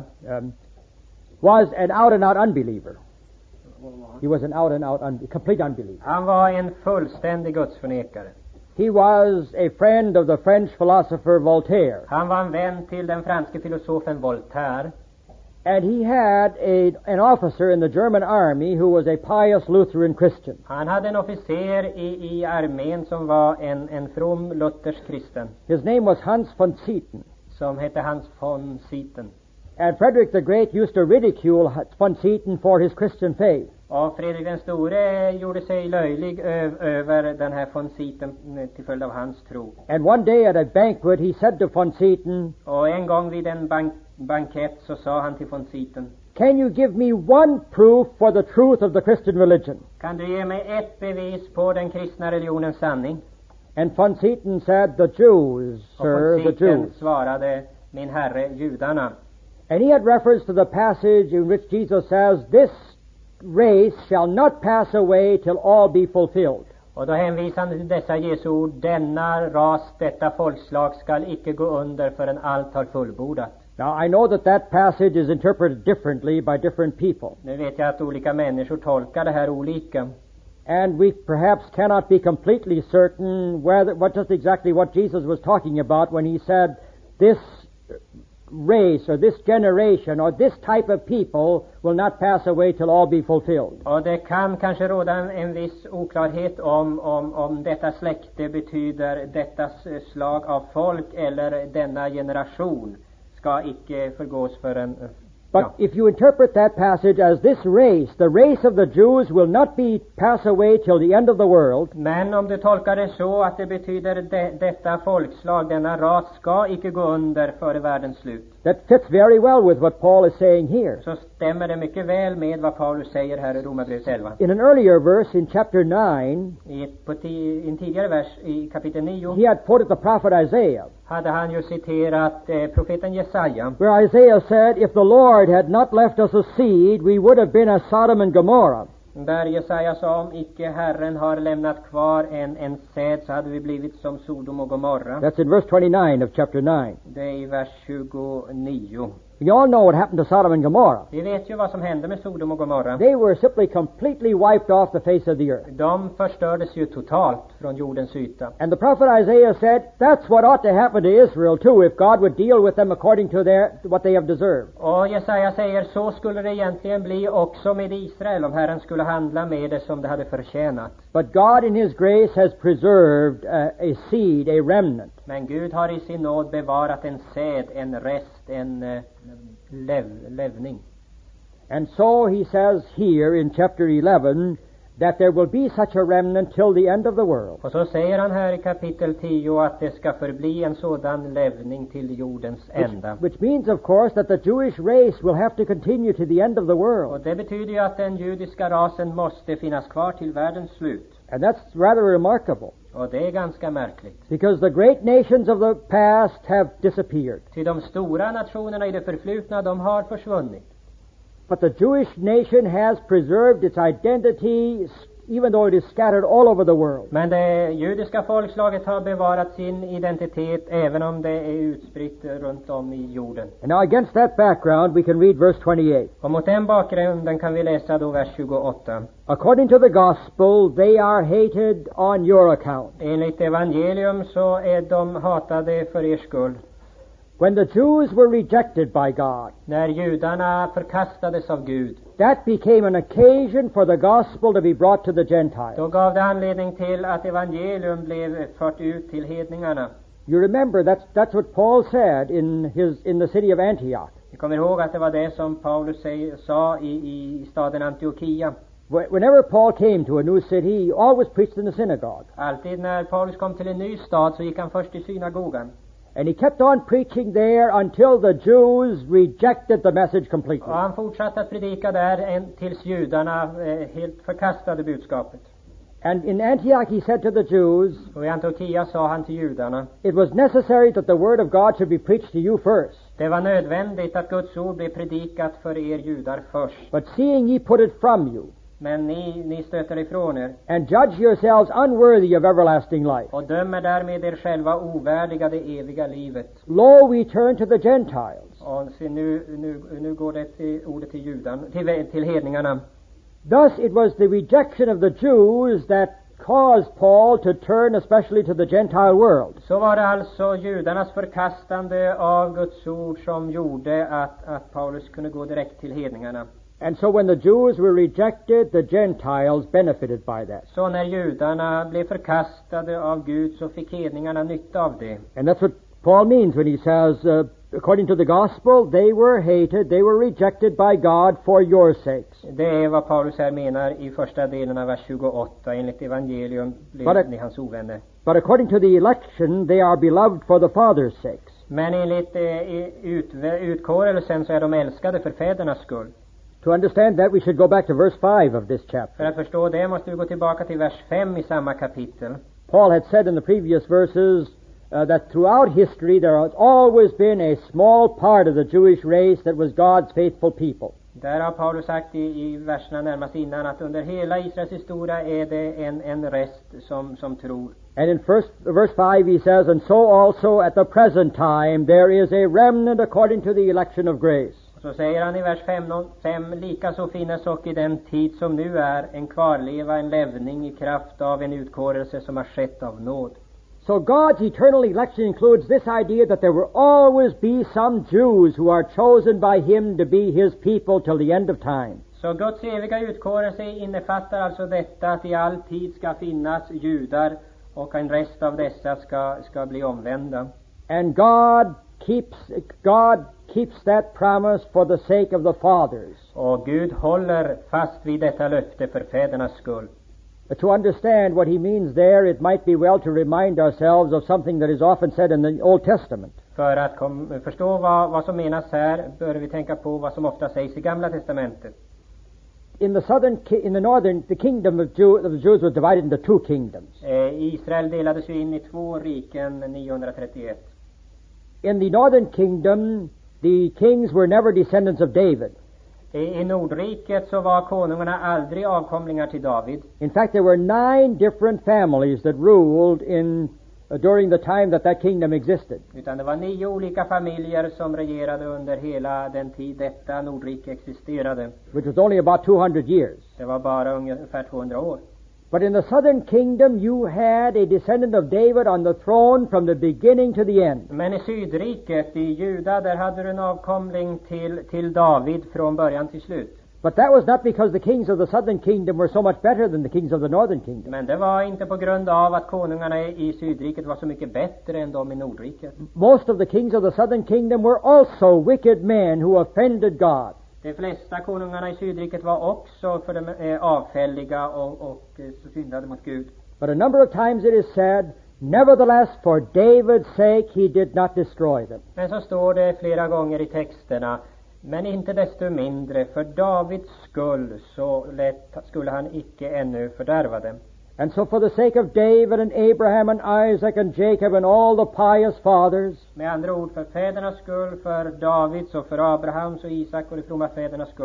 was an out-and-out unbeliever. He was an out-and-out complete unbeliever. Han var en fullständig gudsförnekare. He was a friend of the French philosopher Voltaire. Han var en vän till den franske filosofen Voltaire. And he had an officer in the German army who was a pious Lutheran Christian. Han hade en officer i armén som var en from luthersk kristen. His name was Hans von Zieten. Som hette Hans von Zieten. And Frederick the Great used to ridicule von Zieten for his Christian faith. Och Fredrik den store gjorde sig löjlig över den här von Zieten till följd av hans tro. And one day at a banquet he said to von Zieten, och en gång vid en bankett så sa han till von Zieten, "Can you give me one proof for the truth of the Christian religion?" Kan du ge mig ett bevis på den kristna religionens sanning? And von Zieten said, "The Jews, sir, the Jews." Svarade, min herre, judarna. And he had reference to the passage in which Jesus says, "This race shall not pass away till all be fulfilled." Och då hänvisar han till dessa Jesu ord, denna ras, detta folkslag skall icke gå under förrän allt har fullbordat. Now I know that passage is interpreted differently by different people. Nu vet jag att olika människor tolkar det här olika. And we perhaps cannot be completely certain just exactly what Jesus was talking about when he said, "This race or this generation or this type of people will not pass away till all be fulfilled." Och det kan kanske råda en viss oklarhet om detta släkte betyder detta slag av folk eller denna generation ska icke förgås förrän. But if you interpret that passage as this race, the race of the Jews will not pass away till the end of the world. Men om du tolkar det så att det betyder detta folkslag, denna ras ska icke gå under före världens slut. That fits very well with what Paul is saying here. Så stämmer det mycket väl med vad Paulus säger här i Romarbrevet 11. In an earlier verse in chapter 9, I en tidigare vers i kapitel 9, he had quoted the prophet Isaiah. Hade han ju citerat profeten Jesaja. Where Isaiah said, "If the Lord had not left us a seed, we would have been as Sodom and Gomorrah." Där Jesaja sa, om icke Herren har lämnat kvar en säd så hade vi blivit som Sodom och Gomorra. That's in verse 29 of chapter 9. Det är i vers 29. We all know what happened to Sodom and Gomorrah. Vi vet ju vad som hände med Sodom och Gomorra. They were simply completely wiped off the face of the earth. De förstördes ju totalt från jordens yta. And the prophet Isaiah said, that's what ought to happen to Israel too, if God would deal with them according to what they have deserved. Och Jesaja säger, så skulle det egentligen bli också med Israel om Herren skulle handla med det som det hade förtjänat. But God in His grace has preserved a seed, a remnant. Men Gud har i sin nåd bevarat en säd, en rest, en levning. And so he says here in chapter 11 that there will be such a remnant till the end of the world. Och så säger han här i kapitel 10 att det ska förbli en sådan levning till jordens ända. Which means of course that the Jewish race will have to continue to the end of the world. Och det betyder ju att den judiska rasen måste finnas kvar till världens slut. And that's rather remarkable. Och det är ganska märkligt. Because the great nations of the past have disappeared. Till de stora nationerna i det förflutna, de har försvunnit. But the Jewish nation has preserved its identity even though it is scattered all over the world. Men det judiska folkslaget har bevarat sin identitet även om det är utspritt runt om i jorden. And now against that background we can read verse 28. Och mot den bakgrunden kan vi läsa då vers 28. According to the gospel, they are hated on your account. Enligt evangelium så är de hatade för er skull. When the Jews were rejected by God, När judarna förkastades av Gud, that became an occasion for the gospel to be brought to the Gentiles. då gav det anledning till att evangelium blev fört ut till hedningarna. You remember that's what Paul said in the city of Antioch. Ni kommer ihåg att det var det som Paulus sa i staden Antiochia. Whenever Paul came to a new city, he always preached in the synagogue. Alltid när Paulus kom till en ny stad så gick han först i synagogan. And he kept on preaching there until the Jews rejected the message completely. Och han fortsatte att predika där tills judarna helt förkastade budskapet. And in Antioch he said to the Jews, Och i Antiochia sa han till judarna, it was necessary that the word of God should be preached to you first. det var nödvändigt att Guds ord blev predikat för er judar först. But seeing ye put it from you, Men ni stöter ifrån er and judge yourselves unworthy of everlasting life, och dömer därmed er själva ovärdiga det eviga livet. lo, we turn to the Gentiles. Och se, nu går det ordet till judarna, till hedningarna. Thus it was the rejection of the Jews that caused Paul to turn especially to the Gentile world. Så var det alltså judarnas förkastande av Guds ord som gjorde att Paulus kunde gå direkt till hedningarna. And so when the Jews were rejected, the Gentiles benefited by that. Så när judarna blev förkastade av Gud så fick hedningarna nytta av det. And that's what Paul means when he says, according to the gospel, they were hated, they were rejected by God for your sakes. Det är vad Paulus här menar i första delen av vers 28. Enligt evangelium blev ni hans ovänner. But according to the election, they are beloved for the Father's sakes. Men enligt utkårelsen så är de älskade för fädernas skull. To understand that, we should go back to verse 5 of this chapter. För att förstå det måste vi gå tillbaka till vers 5 i samma kapitel. Paul had said in the previous verses that throughout history there has always been a small part of the Jewish race that was God's faithful people. Där har Paulus sagt i verserna närmast innan att under hela Israels historia är det en rest som tror. And in verse 5 he says, and so also at the present time there is a remnant according to the election of grace. Så säger han i vers 5, lika så finnes och i den tid som nu är en kvarleva, en levning i kraft av en utkårelse som har skett av nåd. So God's eternal election includes this idea that there will always be some Jews who are chosen by Him to be His people till the end of time. Så Guds eviga utkårelse innefattar alltså detta att i all tid ska finnas judar och en rest av dessa ska bli omvända. And God keeps that promise for the sake of the fathers. Och Gud håller fast vid detta löfte för fädernas skull. But to understand what he means there, it might be well to remind ourselves of something that is often said in the Old Testament. För att förstå vad som menas här bör vi tänka på vad som ofta sägs i Gamla testamentet. The kingdom of the Jews was divided into two kingdoms. Israel delades ju in i 2 riken 931. In the northern kingdom, the kings were never descendants of David. I Nordriket så var konungarna aldrig avkomlingar till David. In fact, there were 9 different families that ruled during the time that kingdom existed. Utan det var 9 olika familjer som regerade under hela den tid detta Nordrike existerade. Which was only about 200 years. Det var bara ungefär 200 år. But in the southern kingdom you had a descendant of David on the throne from the beginning to the end. Men i Sydriket, i Juda, där hade du en avkomling till David från början till slut. But that was not because the kings of the southern kingdom were so much better than the kings of the northern kingdom. Men det var inte på grund av att konungarna i Sydriket var så mycket bättre än de i Nordriket. Most of the kings of the southern kingdom were also wicked men who offended God. De flesta konungarna i Sydriket var också avfälliga och syndade mot Gud. But a number of times it is said, nevertheless for David's sake he did not destroy them. Men så står det flera gånger i texterna, men inte desto mindre för Davids skull så skulle han icke ännu fördärva dem. And so for the sake of David and Abraham and Isaac and Jacob and all the pious fathers, med andra ord för fädernas skull, för Davids och för Abrahams och Isak och de fromma fädernas skull,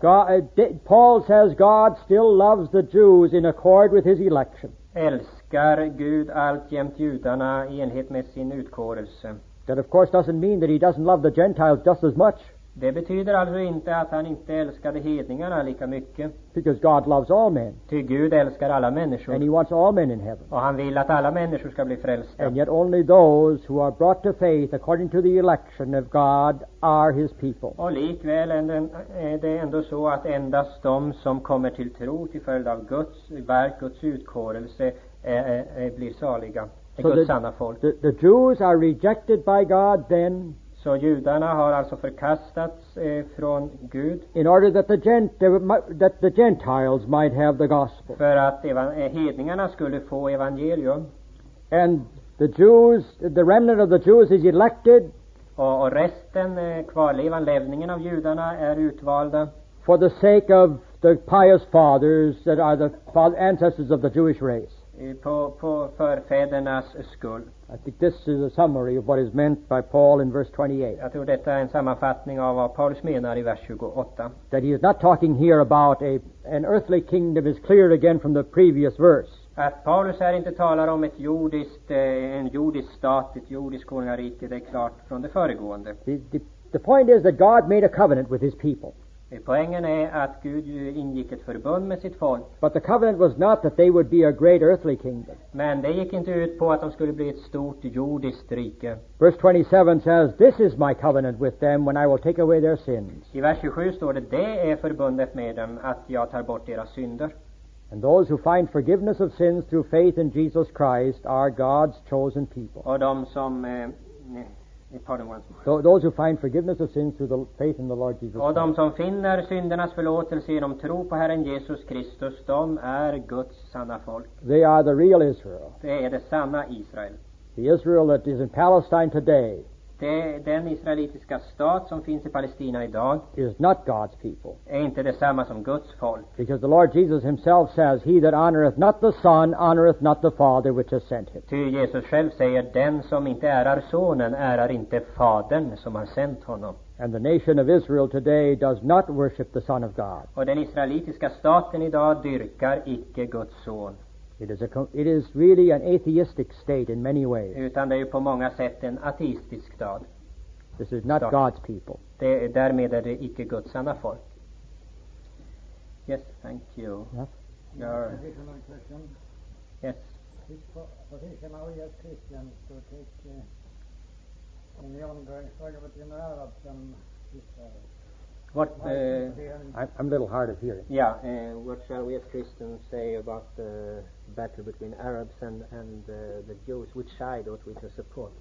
Paul says God still loves the Jews in accord with his election. Älskar Gud alltjämt judarna i enhet med sin utkårelse. That of course doesn't mean that he doesn't love the Gentiles just as much. Det betyder alltså inte att han inte älskade hedningarna lika mycket. Because God loves all men. Ty Gud älskar alla människor. And he wants all men in heaven. Och han vill att alla människor ska bli frälsta. And yet only those who are brought to faith according to the election of God are his people. Och likväl är det ändå så att endast de som kommer till tro till följd av Guds verk, Guds utkårelse blir saliga. Guds sanna folk. The Jews are rejected by God then. Så judarna har alltså förkastats från Gud. In order that the Gentiles might have the gospel. För att hedningarna skulle få evangelium. And the remnant of the Jews is elected. Och resten, kvarlevan av judarna är utvalda. For the sake of the pious fathers that are the ancestors of the Jewish race. På förfädernas skull. I think this is a summary of what is meant by Paul in verse 28. Jag tror detta är en sammanfattning av vad Paulus menar i vers 28. That he is not talking here about an earthly kingdom is clear again from the previous verse. Att Paulus här inte talar om en jordisk stat, ett jordiskt konungarike, det är klart från det föregående. The point is that God made a covenant with his people. Poängen är att Gud ingick ett förbund med sitt folk. But the covenant was not that they would be a great earthly kingdom. Men det gick inte ut på att de skulle bli ett stort jordiskt rike. Verse 27 says, "This is my covenant with them when I will take away their sins." I vers 27 står det är förbundet med dem att jag tar bort deras synder. And those who find forgiveness of sins through faith in Jesus Christ are God's chosen people. Och de som those who find forgiveness of sins through the faith in the Lord Jesus Christ. Och de som finner syndernas förlåtelse genom tro på Herren Jesus Kristus, de är Guds sanna folk. They are the real Israel. Det är det sanna Israel. The Israel that is in Palestine today. Den israelitiska stat som finns i Palestina idag is not God's people. Är inte detsamma som Guds folk. Because the Lord Jesus himself says, "He that honoreth not the Son honoreth not the Father which has sent him." Ty Jesus själv säger, den som inte ärar sonen ärar inte fadern som har sänt honom. And the nation of Israel today does not worship the Son of God. Och den israelitiska staten idag dyrkar icke Guds son. It is really an atheistic state in many ways. Utan det är ju på många sätt en ateistisk stat. This is not God's people. Därmed är det icke Guds sanna folk. Yes, thank you. Yeah. Yes. Position of us Christians to take in the ongoing struggle between Arabs and Israel. What? I'm a little hard of hearing. Yeah. What shall we as Christians say about the battle between Arabs and the Jews? Which side ought we to support?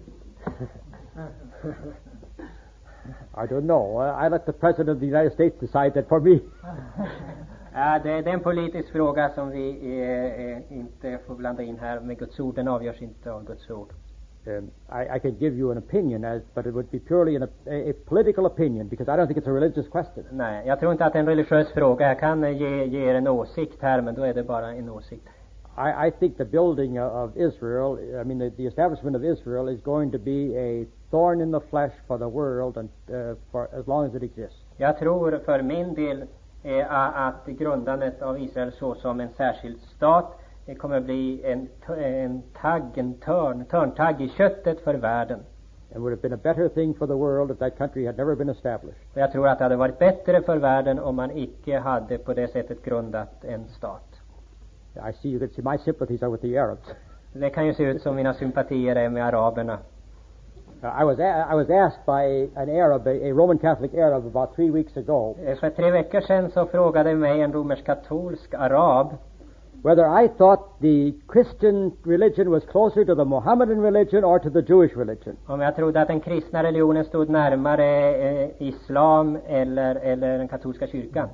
I don't know. I let the President of the United States decide that for me. Det är en politisk fråga som vi inte får blanda in här. Med Guds ord, den avgörs inte av Guds ord. I could give you an opinion, but it would be purely a political opinion, because I don't think it's a religious question. Nej, jag tror inte att det är en religiös fråga. Jag kan ge er en åsikt här, men då är det bara en åsikt. I think the building of Israel, I mean the establishment of Israel is going to be a thorn in the flesh for the world and for as long as it exists. Jag tror för min del att grundandet av Israel så som en särskild stat kommer att bli en törntagg i köttet för världen. It would have been a better thing for the world if that country had never been established. Och jag tror att det hade varit bättre för världen om man icke hade på det sättet grundat en stat. I see you can see my sympathies are with the Arabs. Det kan ju se ut som mina sympatier är med araberna. I was asked by an Arab, a Roman Catholic Arab, about 3 weeks ago. För 3 veckor sedan så frågade mig en romersk-katolsk arab whether I thought the Christian religion was closer to the Mohammedan religion or to the Jewish religion. Om jag trodde att den kristna religionen stod närmare islam eller den katolska kyrkan.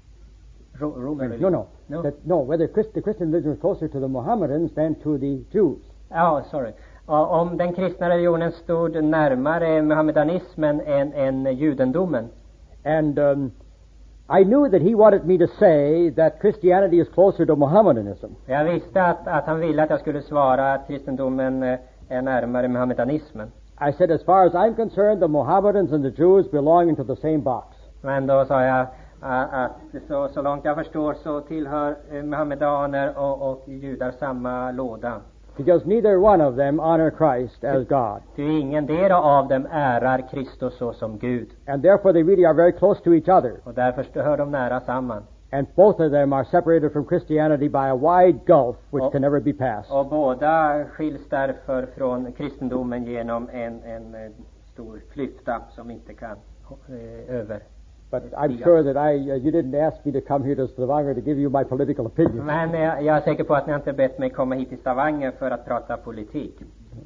Whether the Christian religion was closer to the Mohammedans than to the Jews. Om den kristna religionen stod närmare muhammedanismen än judendomen. And I knew that he wanted me to say that Christianity is closer to Mohammedanism. Jag visste att han ville att jag skulle svara att kristendomen är närmare muhammedanismen. I said, as far as I'm concerned, the Mohammedans and the Jews belong into the same box. Men då sa jag, att så långt jag förstår så tillhör muhammedaner och judar samma låda. Because neither one of them honor Christ as God. Ty ingendera av dem ärar Kristus så som Gud. And therefore they really are very close to each other. Och därför hör de nära samman. And both of them are separated from Christianity by a wide gulf which can never be passed. Och båda skiljs därför från kristendomen genom en stor klyfta som inte kan över. But I'm sure that you didn't ask me to come here to Stavanger to give you my political opinion. Men jag är säker på att ni inte bett mig komma hit till Stavanger för att prata politik.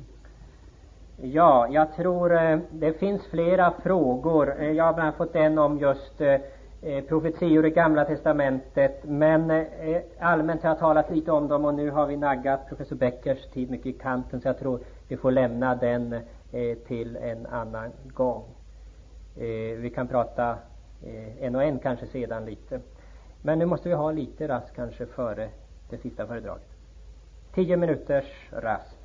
Ja, jag tror det finns flera frågor. Jag har bland annat fått en om just profetior i Gamla testamentet, men allmänt har jag talat lite om dem och nu har vi naggat professor Beckers tid mycket i kanten, så jag tror vi får lämna den till en annan gång. Vi kan prata en och en kanske sedan lite, men nu måste vi ha lite rast kanske före det sista föredraget. 10 minuters rast.